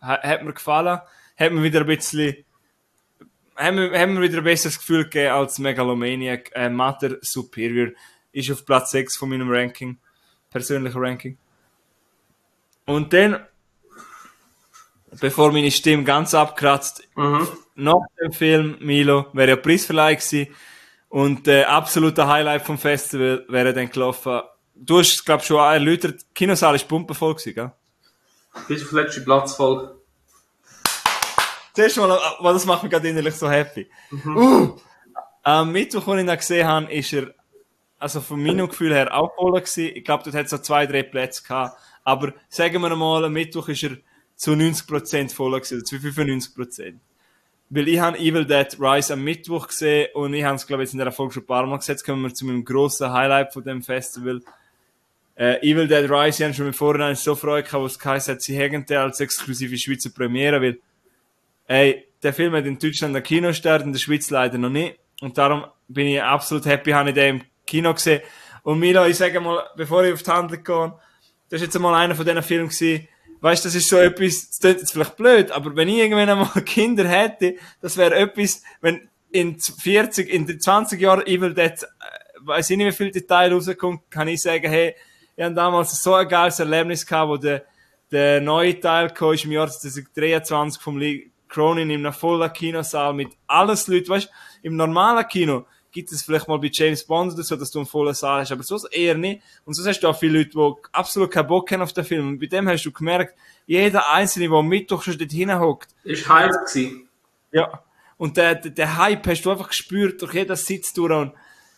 hat mir gefallen. Hat mir wieder ein bisschen, haben wir wieder ein besseres Gefühl gegeben als Megalomaniac. Matter Superior ist auf Platz 6 von meinem Ranking. Persönlicher Ranking. Und dann, bevor meine Stimme ganz abkratzt, nach dem Film, Milo, wäre ja Preisverleih gewesen. Und der absolute Highlight vom Festival wäre dann gelaufen. Du hast, glaube ich, schon erläutert, die Kinosaal war pumpenvoll gewesen, gell? Bis auf den letzten Platz voll. Zuerst mal, das macht mich gerade innerlich so happy. Am Mittwoch, als ich ihn gesehen habe, ist er, also von meinem Gefühl her, auch voll gewesen. Ich glaube, dort hat es so 2-3 Plätze gehabt. Aber sagen wir mal, am Mittwoch ist er zu 90% voll gewesen, zu 95%. Weil ich habe Evil Dead Rise am Mittwoch gesehen und ich habe es, glaube ich, jetzt in der Folge schon ein paar Mal gesehen. Jetzt kommen wir zu meinem grossen Highlight von dem Festival. Evil Dead Rise, ich habe schon mit vorhin so Freude gehabt, was es geheißen hat, sie hätten den als exklusive Schweizer Premiere, weil, der Film hat in Deutschland ein Kinostart, in der Schweiz leider noch nicht. Und darum bin ich absolut happy, habe ich den im Kino gesehen. Und Milo, ich sage mal, bevor ich auf die Handlung gehe, das ist jetzt einmal einer von diesen Filmen gewesen, weißt, das ist so etwas, das klingt jetzt vielleicht blöd, aber wenn ich irgendwann einmal Kinder hätte, das wäre etwas, wenn in 20 Jahren Evil Dead, weiss ich nicht, wie viel Detail rauskommt, kann ich sagen, hey, ich habe damals so ein geiles Erlebnis gehabt, wo der neue Teil kam, ist im Jahr 2023 vom Lee Cronin in einem vollen Kinosaal mit alles Leuten, weißt, im normalen Kino gibt es vielleicht mal bei James Bond oder so, dass du einen vollen Saal hast, aber so eher nicht. Und so hast du auch viele Leute, die absolut keinen Bock haben auf den Film. Und bei dem hast du gemerkt, jeder Einzelne, der am Mittwoch schon dort hinhockt, ist Hype gewesen. Ja. Und der Hype hast du einfach gespürt durch jeden Sitz durch.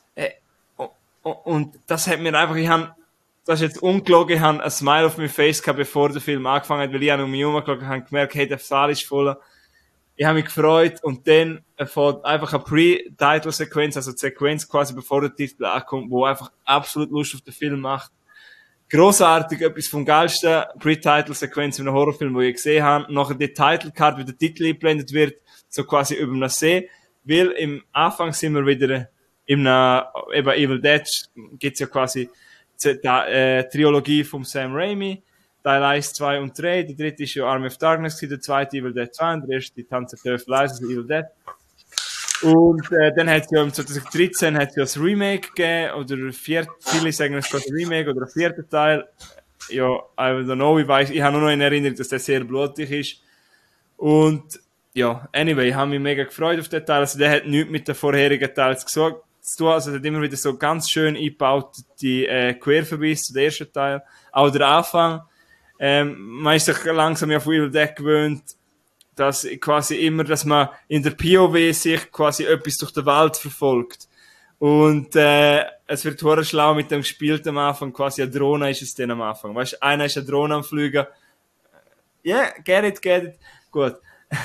Und das hat mir einfach, das ist jetzt ungelogen, ich habe ein Smile auf meinem Face gehabt, bevor der Film angefangen hat, weil ich um mich herumgeschaut habe und gemerkt, hey, der Saal ist voll. Ich habe mich gefreut und dann fährt einfach eine Pre-Title-Sequenz, also die Sequenz quasi bevor der Titel ankommt, wo einfach absolut Lust auf den Film macht. Grossartig, etwas vom geilsten Pre-Title-Sequenz in einem Horrorfilm, wo ich gesehen habe. Nachher die Title-Card, wie der Titel eingeblendet wird, so quasi über einem See, weil im Anfang sind wir wieder in einer, eben Evil Dead, gibt's ja quasi die Trilogie vom Sam Raimi, Teil 1, 2 und 3. Die dritte ist ja Army of Darkness, der zweite Evil Dead 2 und der erste die Tanz der Teufel 1, also Evil Dead. Und dann hat es ja im 2013 hat ja das Remake gegeben, oder viele sagen es gerade ein Remake oder ein vierter Teil. Ja, I don't know, ich habe nur noch in Erinnerung, dass der sehr blutig ist. Und ja, anyway, ich habe mich mega gefreut auf den Teil. Also der hat nichts mit den vorherigen Teilen zu tun. Also der hat immer wieder so ganz schön eingebaut, die Querverweise zu dem ersten Teil. Auch der Anfang. Man ist sich langsam ja von Evil Dead gewöhnt, dass quasi immer, dass man in der POW sich quasi etwas durch den Wald verfolgt. Und es wird hure schlau mit dem gespielt am Anfang, quasi eine Drohne ist es dann am Anfang. Weißt du, einer ist eine Drohne am Fliegen. Yeah, get it. Gut.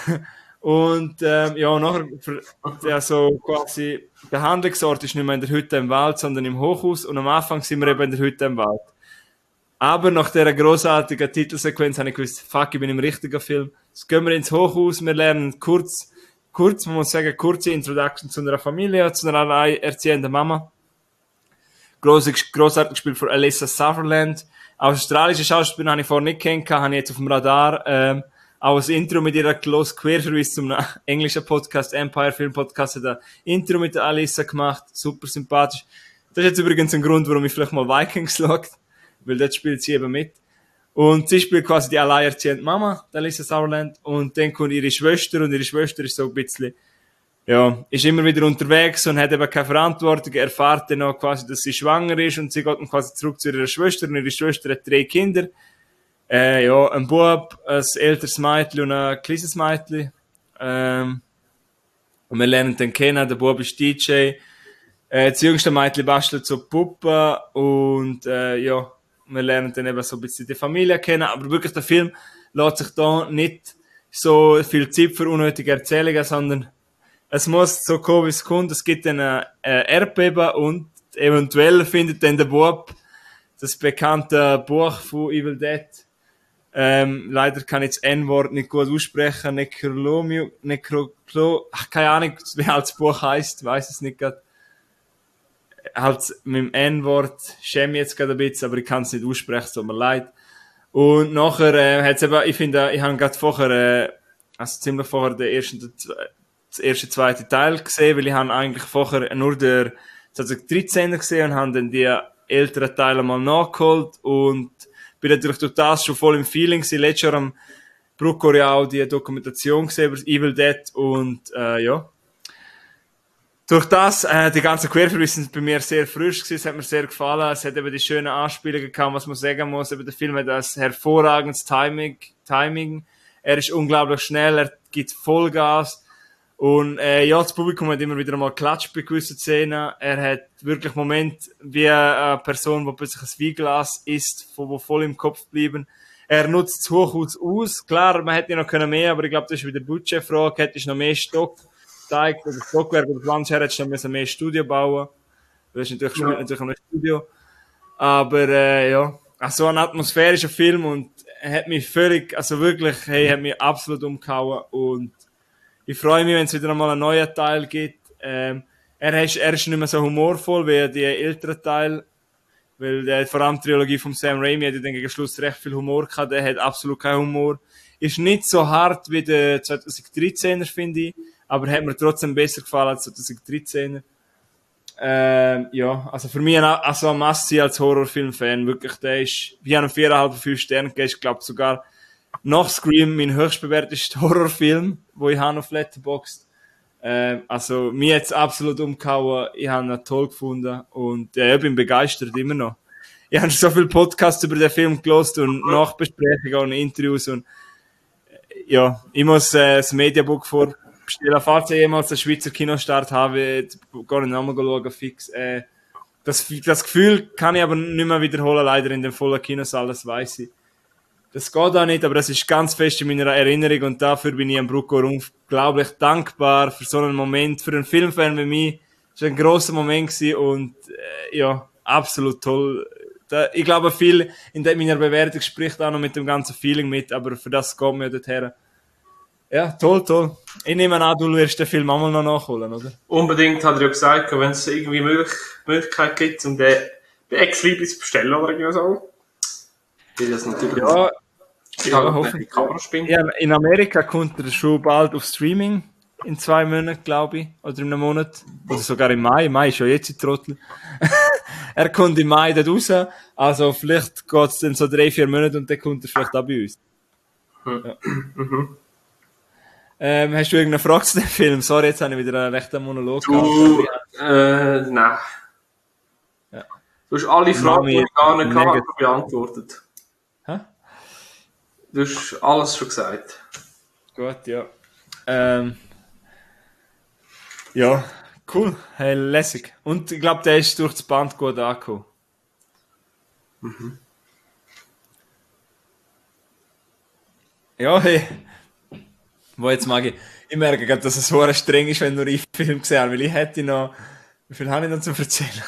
Und ja, nachher, also quasi, der Handlungsort ist nicht mehr in der Hütte im Wald, sondern im Hochhaus. Und am Anfang sind wir eben in der Hütte im Wald. Aber nach dieser grossartigen Titelsequenz habe ich gewusst, fuck, ich bin im richtigen Film. Jetzt gehen wir ins Hochhaus, wir lernen kurz, man muss sagen, kurze Introduction zu einer Familie, zu einer alleinerziehenden Mama. Grossartig gespielt von Alyssa Sutherland. Australische Schauspielerin habe ich vorher nicht kennengelernt, habe ich jetzt auf dem Radar. Auch das Intro mit ihrer Close Querverweis zum englischen Podcast, Empire Film Podcast, hat ein Intro mit der Alyssa gemacht. Super sympathisch. Das ist jetzt übrigens ein Grund, warum ich vielleicht mal Vikings schaue. Weil dort spielt sie eben mit. Und sie spielt quasi die alleinerziehende Mama, die Alyssa Sutherland. Und dann kommt ihre Schwester, und ihre Schwester ist so ein bisschen, ja, ist immer wieder unterwegs und hat eben keine Verantwortung, erfährt dann auch quasi, dass sie schwanger ist, und sie geht dann quasi zurück zu ihrer Schwester, und ihre Schwester hat 3 Kinder. Ja, ein Bub, ein älteres Mädchen und ein kleines Mädchen. Und wir lernen den kennen, der Bub ist DJ. Das jüngste Mädchen bastelt so Puppen, und ja, wir lernen dann eben so ein bisschen die Familie kennen, aber wirklich der Film lässt sich da nicht so viel Zeit für unnötige Erzählungen, sondern es muss so kommen, wie es kommt. Es gibt dann ein Erdbeben, und eventuell findet dann der Bub das bekannte Buch von Evil Dead. Leider kann ich das N-Wort nicht gut aussprechen. Keine Ahnung, wie halt das Buch heisst, weiss es nicht gerade. Halt mit dem N-Wort schäme ich jetzt gerade ein bisschen, aber ich kann es nicht aussprechen, tut mir leid. Und nachher hat's eben, ich finde, ich habe gerade vorher, also ziemlich vorher das erste, zweite Teil gesehen, weil ich habe eigentlich vorher nur der 2013er gesehen und habe dann die älteren Teile mal nachgeholt und bin natürlich durch das schon voll im Feeling gewesen. Letztes Jahr am Brucko ja auch die Dokumentation gesehen über Evil Dead und ja. Durch das, die ganzen Querverweise sind bei mir sehr frisch gewesen, es hat mir sehr gefallen, es hat eben die schönen Anspielungen gehabt, was man sagen muss, eben der Film hat ein hervorragendes Timing, er ist unglaublich schnell, er gibt Vollgas und ja, das Publikum hat immer wieder mal geklatscht bei gewissen Szenen, er hat wirklich Momente wie eine Person, die plötzlich ein Weinglas isst, wo voll im Kopf bleiben. Er nutzt es hoch aus, klar, man hätte noch mehr, aber ich glaube, das ist wieder Budgetfrage, hätte ich noch mehr Stock gezeigt, oder Stockwerk oder Plansch her, hättest du noch mehr Studio bauen. Das ist natürlich ein Studio. Aber, ja, so ein atmosphärischer Film und er hat mich völlig, also wirklich, hey, hat mich absolut umgehauen und ich freue mich, wenn es wieder einmal einen neuen Teil gibt. Er ist nicht mehr so humorvoll wie die älteren Teile, weil vor allem die Trilogie von Sam Raimi hat dann gegen Schluss recht viel Humor gehabt, der hat absolut keinen Humor. Ist nicht so hart wie der 2013er, finde ich, aber hat mir trotzdem besser gefallen als 2013er. Ja, also für mich ein Must-See als Horrorfilm-Fan, wirklich, der ist, wir haben 4,5, 5 Sterne gegeben, ich glaube sogar nach Scream mein höchstbewertester Horrorfilm, wo ich habe auf Letterboxd. Also, mir jetzt absolut umgehauen, ich habe ihn toll gefunden und ich bin begeistert, immer noch. Ich habe so viele Podcasts über den Film gehört und Nachbesprechungen und Interviews und ja, ich muss das Mediabook vorbestellen. Falls ich jemals einen Schweizer Kinostart habe, gar nicht nochmal schauen, fix. Das Gefühl kann ich aber nicht mehr wiederholen, leider in dem vollen Kinosaal, das weiss ich. Das geht auch nicht, aber das ist ganz fest in meiner Erinnerung und dafür bin ich am Brucko unglaublich dankbar für so einen Moment, für einen Filmfan wie mich. Das war ein grosser Moment gewesen und ja, absolut toll. Ich glaube, viel in meiner Bewertung spricht auch noch mit dem ganzen Feeling mit, aber für das geht mir dorthin. Ja, toll. Ich nehme an, du wirst den Film auch mal noch nachholen, oder? Unbedingt, hat er ja gesagt, wenn es irgendwie Möglichkeit gibt, um den Ex-Libri zu bestellen oder irgendwie so. Das natürlich ja, in Amerika kommt er schon bald auf Streaming in 2 Monaten, glaube ich, oder in einem Monat, oder sogar im Mai. Mai ist ja jetzt ein Trottel. Er kommt im Mai dort raus, also vielleicht geht es dann so 3-4 Monate und dann kommt er vielleicht auch bei uns. Ja. Hast du irgendeine Frage zu dem Film? Sorry, jetzt habe ich wieder einen rechten Monolog gehabt. Nein. Ja. Du hast alle Fragen, die ich gar nicht hatte, beantwortet. Hä? Du hast alles schon gesagt. Gut, ja. Ja, cool. Hey, lässig. Und ich glaube, der ist durch das Band gut angekommen. Ja, hey. Wo jetzt mag ich merke gerade, dass es so streng ist, wenn nur ich Film gesehen habe, weil ich hätte noch, wie viel habe ich noch zu erzählen?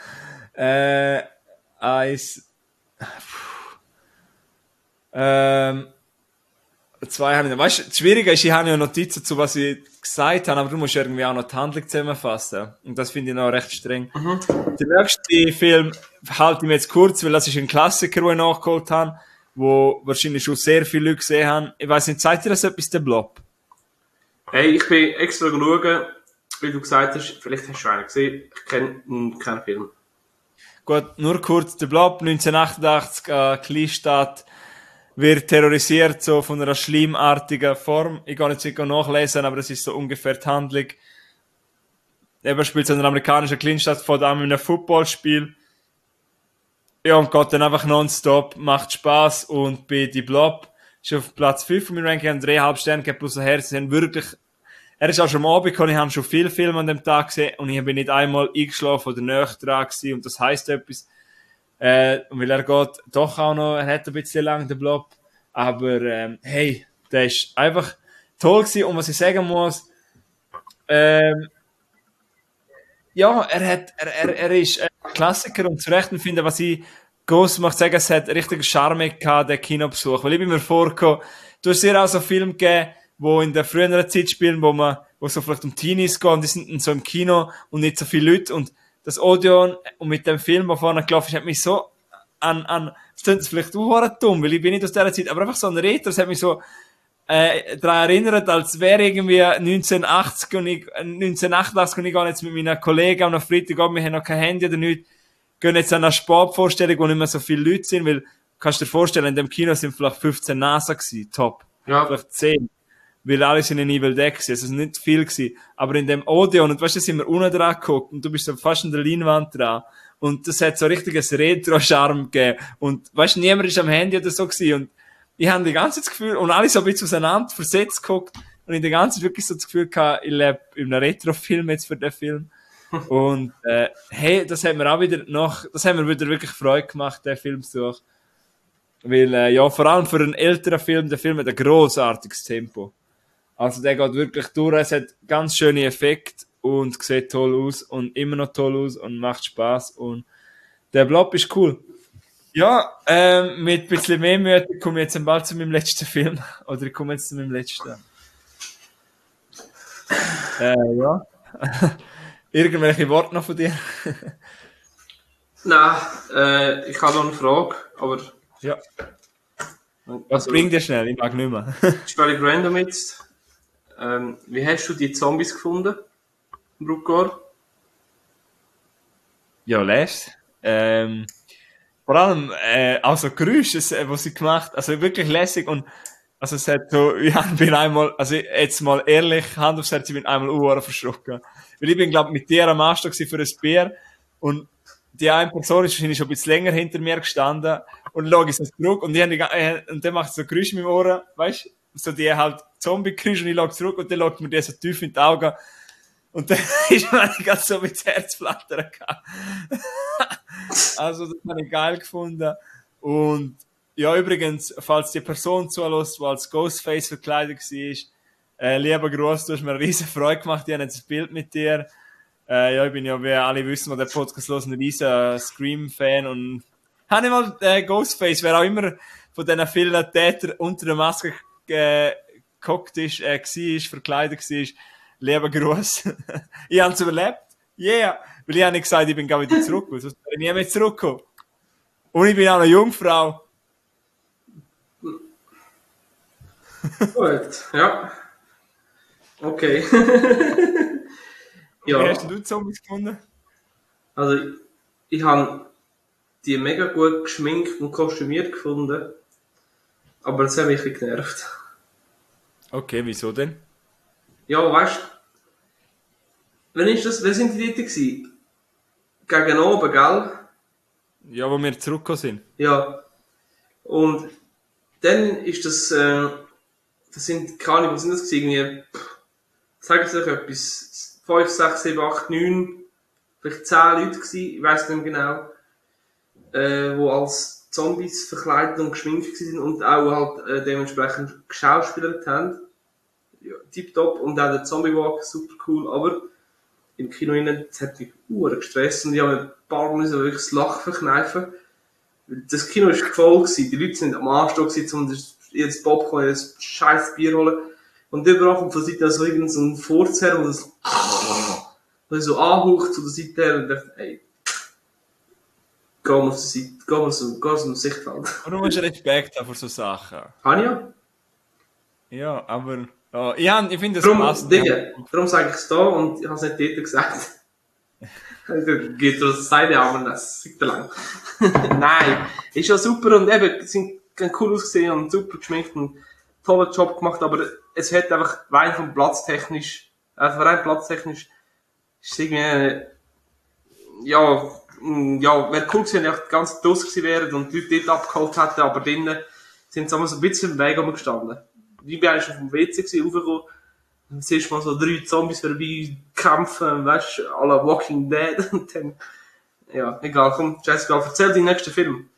Zwei habe ich noch. Weißt du, das Schwierige ist, ich habe ja Notizen zu, was ich gesagt habe, aber du musst irgendwie auch noch die Handlung zusammenfassen. Und das finde ich noch recht streng. Der nächste Film halte ich mir jetzt kurz, weil das ist ein Klassiker, den ich nachgeholt habe, wo wahrscheinlich schon sehr viele Leute gesehen haben. Ich weiss nicht, zeigt dir das etwas, der Blob? Hey, ich bin extra schauen, wie du gesagt hast, vielleicht hast du einen gesehen, ich kenne keinen Film. Gut, nur kurz, der Blob, 1988, Kleinstadt, wird terrorisiert, so von einer schlimmartigen Form. Ich kann nicht sicher nachlesen, aber das ist so ungefähr die Handlung. Er spielt so in einer amerikanischen Kleinstadt, vor allem in einem Footballspiel. Ja, und geht dann einfach nonstop, macht Spaß und bei die Blob ist auf Platz 5 von meinem Ranking, 3,5 Sterne gegeben plus ein Herz. Er ist auch schon am Abend gekommen, ich habe schon viele Filme an dem Tag gesehen und ich bin nicht einmal eingeschlafen oder näher dran gewesen und das heisst etwas. Weil er geht doch auch noch, er hat ein bisschen lang den Blob, aber hey, der ist einfach toll gewesen und was ich sagen muss, ja, er ist ein Klassiker und zu Recht finde, was ich groß möchte sagen, es hat richtig Charme gehabt, der Kinobesuch, weil ich bin mir vorgekommen, du hast sehr auch so Filme gegeben, wo in der früheren Zeit spielen, wo so vielleicht um Teenies gehen, und die sind so im Kino und nicht so viele Leute und das Odeon und mit dem Film, der vorne gelaufen ist, hat mich so das klingt vielleicht auch dumm, weil ich bin nicht aus dieser Zeit, aber einfach so ein Retro, das hat mich so daran erinnert, als wäre irgendwie 1988 und ich gehe jetzt mit meinen Kollegen am Freitag, wir haben noch kein Handy oder nichts, gehen jetzt an eine Sportvorstellung, wo nicht mehr so viele Leute sind, weil, kannst du dir vorstellen, in dem Kino sind vielleicht 15 NASA gewesen, top. Ja. Vielleicht 10. Weil alle sind in Evil Dead gewesen, also es ist nicht viel gewesen. Aber in dem Odeon, und weißt du, da sind wir unten dran geguckt, und du bist so fast an der Leinwand dran. Und das hat so richtiges Retro-Charme gegeben. Und weißt du, niemand ist am Handy oder so gewesen. Und ich habe die ganze Zeit das Gefühl, und alle so ein bisschen auseinander versetzt geguckt, und ich die ganze Zeit wirklich so das Gefühl gehabt, ich lebe in einem Retro-Film jetzt für den Film. Und, hey, das haben wir wieder wirklich Freude gemacht, den Filmbesuch. Weil, ja, vor allem für einen älteren Film, der Film hat ein grossartiges Tempo. Also der geht wirklich durch, es hat ganz schöne Effekte und sieht toll aus und immer noch toll aus und macht Spaß und der Blob ist cool. Ja, mit ein bisschen mehr Mühe komme ich jetzt bald zu meinem letzten Film. Oder ich komme jetzt zu meinem letzten. Ja. Irgendwelche Worte noch von dir? Nein, ich habe noch eine Frage, aber... Ja. Was bringt dir schnell? Ich mag nicht mehr. Völlig random jetzt. Wie hast du die Zombies gefunden? Bruckgor? Ja, lässt. Vor allem, also Geräusche, was sie gemacht, also wirklich lässig und, also es hat so, ich bin einmal, also jetzt mal ehrlich, Hand aufs Herz, ich bin einmal verschrocken. Weil ich bin, glaube mit dir am Anstieg für ein Bier und die eine Person ist wahrscheinlich schon ein bisschen länger hinter mir gestanden und dann schaue ich so zurück und dann macht so Geräusche in meinem Ohren, weißt du? So die halt Zombie-Geräusche und ich schaue zurück und dann schaut mir die so tief in die Augen und dann ist mir ganz so mit dem Herz flattern gehabt. Also das habe ich geil gefunden und ja, übrigens, falls die Person zulässt, die als Ghostface verkleidet war, lieber Gruß, du hast mir eine riesen Freude gemacht, ich habe jetzt ein Bild mit dir. Ja, ich bin ja, wie alle wissen, die den Podcast hören, ein riesen Scream-Fan und habe ich mal Ghostface, wer auch immer von diesen vielen Tätern unter der Maske gehockt ist, verkleidet war, lieber Gruß. Ich habe es überlebt. Yeah! Weil ich habe nicht gesagt, ich bin gar wieder zurück, sonst wäre ich nie mehr zurückgekommen. Und ich bin auch eine Jungfrau. Gut, ja. Okay. Ja. Wie hast du Zombies gefunden? Also, ich habe die mega gut geschminkt und kostümiert gefunden. Aber das hat mich ein bisschen genervt. Okay, wieso denn? Ja, weißt du, wer sind die dort gewesen? Gegen oben, gell? Ja, wo wir zurückgekommen sind. Ja. Und dann ist das sind, keine Ahnung, was sind das gewesen? Irgendwie, sagen Sie euch etwas, 5, 6, 7, 8, 9, vielleicht 10 Leute gewesen, ich weiss nicht mehr genau, die als Zombies verkleidet und geschminkt waren und auch halt dementsprechend geschauspielert haben. Ja, tipptopp. Und auch der Zombie-Walk, super cool, aber im Kino innen, das hat mich gestresst und ich habe ein paar Mal wirklich das Lachen verkneifen. Das Kino war voll gewesen, die Leute sind am Anstoß gewesen, um ihr Popcorn, ihr scheiß Bier holen. Und überall kommt von der Seite so irgend so ein Furz her, wo das so anhaucht zu der Seite her und dachte, ey, geh mal auf die Seite, geh mal so im Sichtfeld. Und du musst Respekt haben vor so Sachen. Habe ich ja? Ja, aber ja, ich finde das passt. Darum sage ich es da und ich habe es nicht dort gesagt. Geht durch die Seite, aber das ist lang. Nein, ist ja super und eben, sind cool ausgesehen und super geschminkt und tollen Job gemacht, aber es hat einfach rein vom platztechnisch, ist es irgendwie, ja, wäre cool gewesen, wenn ich ganz draus gewesen wäre und die Leute dort abgeholt hätten, aber drinnen sind sie so ein bisschen im Weg gestanden. Ich bin eigentlich schon vom WC raufgekommen, dann siehst du mal so 3 Zombies vorbei kämpfen, weißt du, à la Walking Dead und dann, ja, egal, komm, scheißegal, erzähl deinen nächsten Film.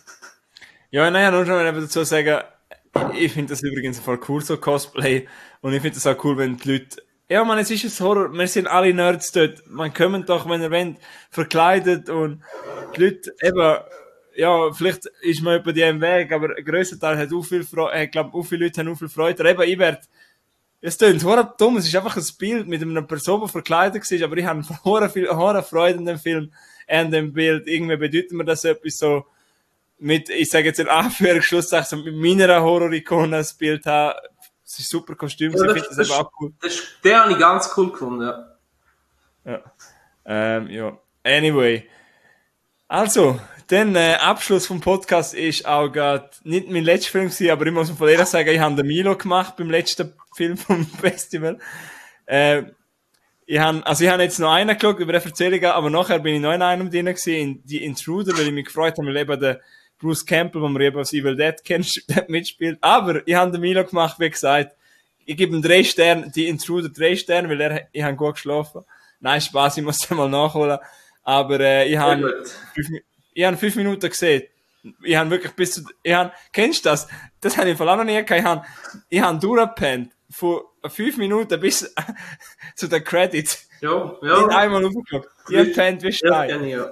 Ja, naja, nur schon dazu sagen, ich finde das übrigens voll cool, so Cosplay, und ich finde das auch cool, wenn die Leute, ja, man, es ist ein Horror, wir sind alle Nerds dort, man kommt doch, wenn ihr wollt, verkleidet und die Leute, eben, ja, vielleicht ist man über die im Weg, aber ein grösser Teil hat auch viel Freude, ich glaube, auch viele Leute haben auch viel Freude, aber eben, ich werde, es klingt verdammt dumm, es ist einfach ein Bild mit einer Person, die verkleidet war, aber ich habe verdammt viel Freude an dem Film, an dem Bild, irgendwie bedeutet mir das etwas so, ich sage jetzt in Anführungsschlusszeichen, mit meiner Horror-Ikone das Bild haben. Es ist super Kostüm, ja, ich finde das eben auch cool. Den habe ich ganz cool gefunden, ja. Ja. Anyway. Also, der Abschluss vom Podcast ist auch gerade nicht mein letzter Film gewesen, aber ich muss von ehrlich sagen, ich habe den Milo gemacht beim letzten Film vom Festival. Ich habe jetzt noch einen geschaut über eine Erzählung, aber nachher bin ich noch in einem drin gewesen, in die Intruder, weil ich mich gefreut habe, weil eben der Bruce Campbell, den wir eben aus Evil Dead kennen, mitspielt. Aber ich habe den Milo gemacht, wie gesagt. Ich gebe ihm 3 Sterne, die Intruder 3 Sterne, weil ich habe gut geschlafen. Nein, Spaß, ich muss es mal nachholen. Aber ich habe 5 Minuten gesehen. Ich habe wirklich kennst du das? Das habe ich vor allem noch nie gehabt. Ich habe durchgepennt. Von 5 Minuten bis zu den Credits. Ja. Nicht einmal aufgeguckt. Ich habe gepennt wie Stein. Ja.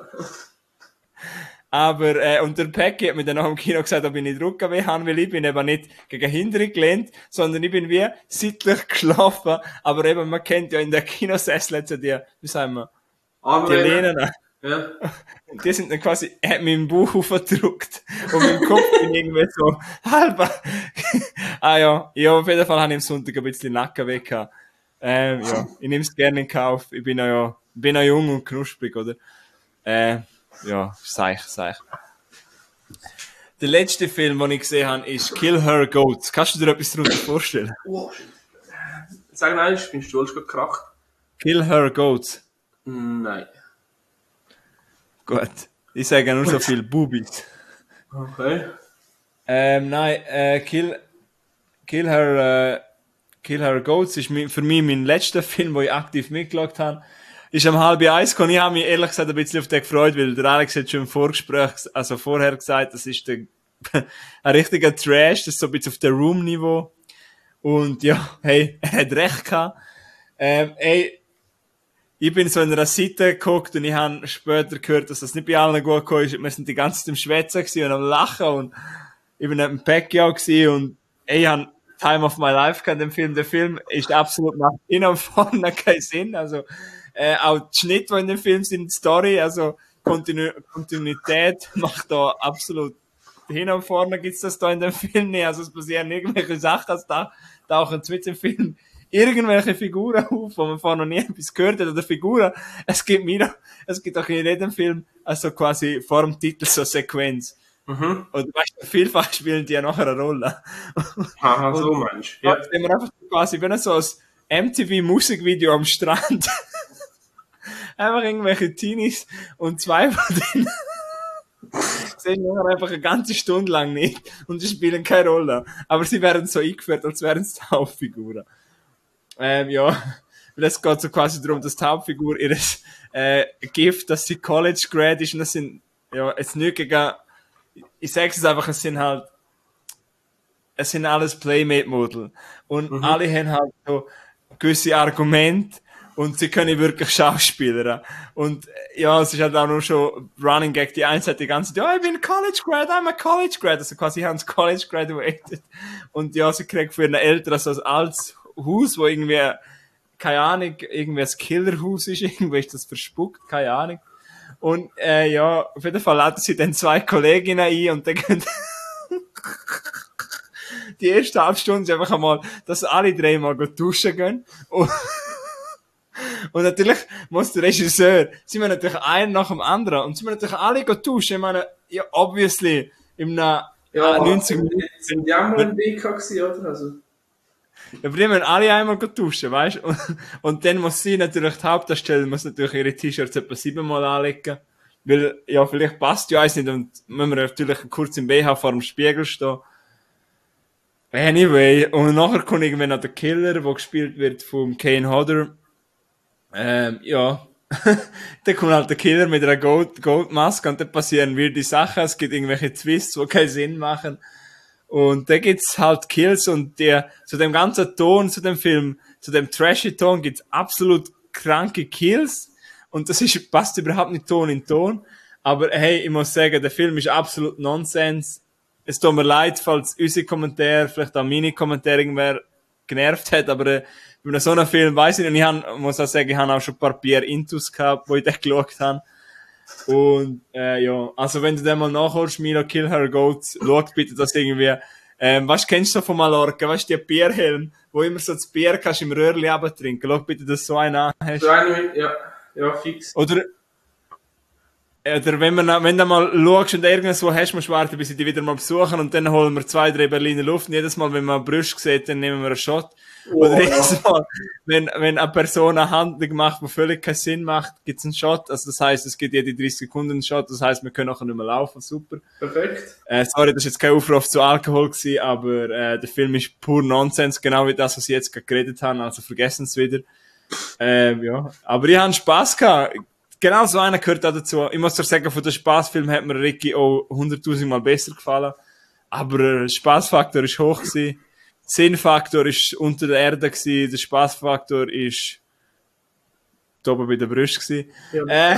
Aber, und der Peggy hat mir dann nach dem Kino gesagt, ob ich nicht Rückenweh habe, weil ich bin eben nicht gegen Hintergrund gelehnt, sondern ich bin wie seitlich geschlafen. Aber eben, man kennt ja in der Kinosessel jetzt die, wie sagen wir, die Lehnen. Ja. Die sind dann quasi, hat mir im Bauch aufgedrückt. Und mein Kopf bin irgendwie so halber. Ja, auf jeden Fall habe ich am Sonntag ein bisschen Nacken weg gehabt. Ja, ich nehme es gerne in Kauf. Ich bin ja jung und knusprig, oder? Ja, seich. Der letzte Film, den ich gesehen habe, ist Kill Her Goats. Kannst du dir etwas darunter vorstellen? Oh, sag mal, ich bin Stuhl schon gekracht. Kill Her Goats. Nein. Gut. Ich sage nur so viel Bubis. Okay. Nein, Kill Her Goats ist für mich mein letzter Film, wo ich aktiv mitgeschaut habe. Ist um 12:30 gekommen. Ich habe mich ehrlich gesagt ein bisschen auf den gefreut, weil der Alex hat schon im Vorgespräch, also vorher gesagt, das ist ein richtiger Trash, das ist so ein bisschen auf der Room-Niveau. Und ja, hey, er hat recht gehabt. Ich bin so in einer Seite geguckt und ich habe später gehört, dass das nicht bei allen gut gekommen ist. Wir sind die ganze Zeit im Schwätzen und am Lachen und ich bin im Pacquiao gewesen und ich habe Time of My Life gehabt, den Film. Der Film ist absolut nach innen und vorne keinen Sinn. Also, auch die Schnitte, die in dem Film sind, die Story, also Kontinuität macht da absolut hin und vorne gibt's das da in dem Film nicht. Also es passieren irgendwelche Sachen, als da tauchen zwischen dem Film irgendwelche Figuren auf, wo man vorher noch nie etwas gehört hat, oder Figuren. Es gibt auch in jedem Film, also quasi vor dem Titel so Sequenz. Mhm. Und weißt du, vielfach spielen die ja nachher eine Rolle. Aha, so meinst du. Ja. Wenn man einfach quasi, wenn so ein MTV-Musikvideo am Strand einfach irgendwelche Teenies und 2 von denen sehen nachher einfach eine ganze Stunde lang nicht und sie spielen keine Rolle. Aber sie werden so eingeführt, als wären es Hauptfiguren. Ja, weil es geht so quasi darum, dass die Hauptfigur ihres Gift, dass sie College Grad ist und das sind, ja, jetzt nicht gegen, ich sag's es einfach, es sind alles Playmate-Model. Und alle haben halt so gewisse Argumente und sie können wirklich Schauspieler. Und ja, es ist halt auch nur schon Running Gag, die eine hat die ganze Zeit, ja, ich bin College Grad, I'm a College Grad. Also quasi haben sie College graduated. Und ja, sie kriegt für eine Eltern so ein altes Haus, wo irgendwie, keine Ahnung, irgendwie ein Killerhaus ist, irgendwie ist das verspuckt, keine Ahnung. Und ja, auf jeden Fall laden sie dann 2 Kolleginnen ein und dann gehen die erste halbe Stunde ist einfach einmal, dass alle 3 mal duschen gehen. Und natürlich muss der Regisseur, sie müssen natürlich einen nach dem anderen und sie müssen natürlich alle duschen. Ich meine, ja, obviously, im 90 Minuten. Sind die auch mal im BK gewesen, oder? Also. Ja, aber die müssen alle einmal duschen, weißt du? Und dann muss sie natürlich, die Hauptdarstellerin muss natürlich ihre T-Shirts etwa 7-mal anlegen. Weil, ja, vielleicht passt ja eins nicht und müssen wir natürlich kurz im BH vor dem Spiegel stehen. Anyway, und nachher kommt irgendwann noch der Killer, der gespielt wird vom Kane Hodder. Ja. Dann kommt halt der Killer mit einer Goldmaske und dann passieren weirde Sachen. Es gibt irgendwelche Twists, die keinen Sinn machen. Und da gibt's halt Kills und zu dem ganzen Ton, zu dem Film, zu dem trashy Ton gibt's absolut kranke Kills. Und das passt überhaupt nicht Ton in Ton. Aber hey, ich muss sagen, der Film ist absolut Nonsens. Es tut mir leid, falls unsere Kommentare, vielleicht auch meine Kommentare irgendwer genervt hat, aber bei so einem Film weiss ich nicht. Und muss auch sagen, ich habe auch schon ein paar Pierre Intus gehabt, wo ich den geschaut habe. Und ja, also wenn du den mal nachholst, Milo Kill Her Goats, schau bitte das irgendwie. Weißt du, kennst du von Mallorca, weißt du, die Bierhelm, wo immer so das Bier kannst im Röhrli abtrinken. Schau bitte, dass du so einen hast. So einen, ja, fix. Oder wenn du mal schaust und irgendwo hast, musst du warten, bis sie die wieder mal besuchen und dann holen wir 2-3 Berliner Luft. Und jedes Mal, wenn man Brüste sieht, dann nehmen wir einen Shot. Oder jedes Mal, wenn eine Person eine Handlung macht, die völlig keinen Sinn macht, gibt es einen Shot. Also das heisst, es gibt jede 30 Sekunden einen Shot. Das heisst, wir können nachher nicht mehr laufen. Super. Perfekt. Sorry, das war jetzt kein Aufruf zu Alkohol gewesen, aber der Film ist pur Nonsens, genau wie das, was ich jetzt gerade geredet habe. Also vergessen es wieder. Ja. Aber ich hatte Spass gehabt. Genau so einer gehört auch dazu. Ich muss dir sagen, von den Spaßfilmen hat mir Ricky auch 100.000 Mal besser gefallen. Aber der Spaßfaktor ist hoch gewesen. Der Sinnfaktor ist unter der Erde gewesen. Der Spaßfaktor ist da oben bei der Brust gewesen. Ja,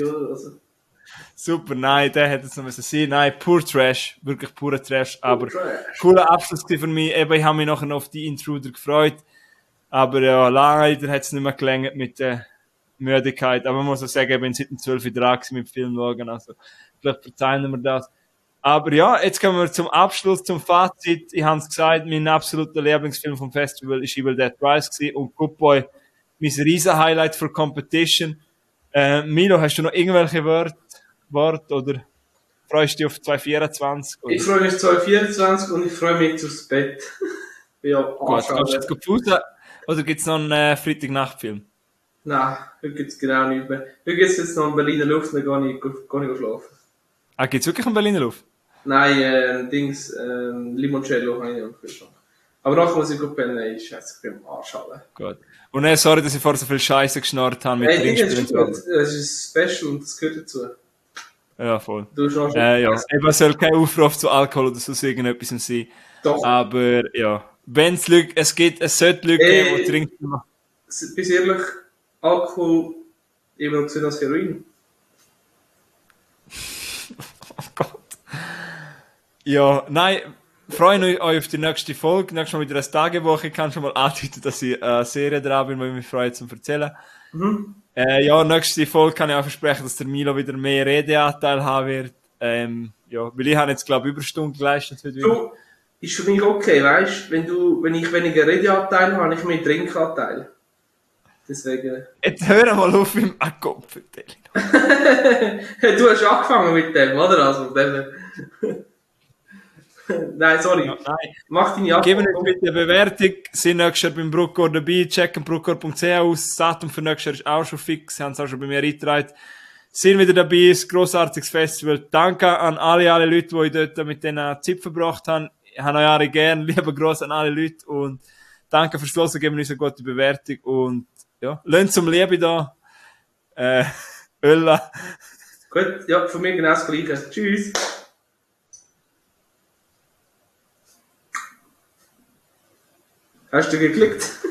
super, nein, der hätte es noch müssen sein. Nein, pur Trash. Wirklich purer Trash. Aber cooler Abschluss für mich. Eben, ich habe mich nachher noch auf die Intruder gefreut. Aber ja, leider hat es nicht mehr gelangt mit der Müdigkeit, aber man muss auch sagen, ich bin seit dem 12 Uhr dran mit dem Film schauen, also vielleicht verzeihen wir das. Aber ja, jetzt kommen wir zum Abschluss, zum Fazit. Ich habe es gesagt, mein absoluter Lieblingsfilm vom Festival ist Evil Dead Rise gewesen und Good Boy, mein riesen Highlight für Competition. Milo, hast du noch irgendwelche Worte oder freust du dich auf 2024? Oder? Ich freue mich auf 2024 und ich freue mich jetzt aufs Bett. Ja, gut, kannst du jetzt Pause oder gibt es noch einen Freitagnachtfilm? Nein, heute gibt es genau nichts mehr. Heute gibt es jetzt noch einen Berliner Luft, dann gehe ich schlafen. Ah, gibt es wirklich einen Berliner Luft? Nein, Limoncello habe ich am Kühlschrank. Aber nachher muss ich pennen, ich scheiße, ich bin am Arsch alle. Gut. Und sorry, dass ich vorher so viel Scheiße geschnarrt habe mit Trinkspielen. Das ist ein Special und das gehört dazu. Ja, voll. Ja. Eben soll kein Aufruf zu Alkohol oder so irgendetwas sein. Doch. Aber ja, wenn es Leute, es sollte Leute geben, die trinken. Bis ehrlich, Alkohol immer noch gesehen als Heroin. Oh Gott. Ja, nein, freuen euch auf die nächste Folge. Nächstes Mal wieder eine Tagewoche. Ich kann schon mal andeuten, dass ich eine Serie dran bin, die ich mich freue zum Erzählen. Mhm. Ja, nächste Folge kann ich auch versprechen, dass der Milo wieder mehr Redeanteil haben wird. Ja, weil ich habe jetzt, glaube ich, Überstunden geleistet heute wieder. Du, ist für mich okay, weißt du, wenn ich weniger Redeanteil habe, habe ich mehr Trinkanteil. Deswegen. Jetzt hör mal auf im Akkopf. Du hast angefangen mit dem, oder? Also, nein, sorry. Ja, nein. Mach deine Antwort. Geben uns bitte eine Bewertung. Sind nächstes Jahr beim Bruckor dabei. Checken bruckor.ch aus. Das Datum für nächstes Jahr ist auch schon fix. Sie haben es auch schon bei mir eingetragen. Sind wieder dabei. Ein grossartiges Festival. Danke an alle Leute, die ich dort mit denen Zeit verbracht haben. Ich habe euch alle gern. Liebe gross an alle Leute. Und danke fürs Hören. Geben uns eine gute Bewertung. Und ja, lasst zum Liebe da. Ölla. Gut, ja, von mir genau das Gleiche. Tschüss. Hast du geklickt?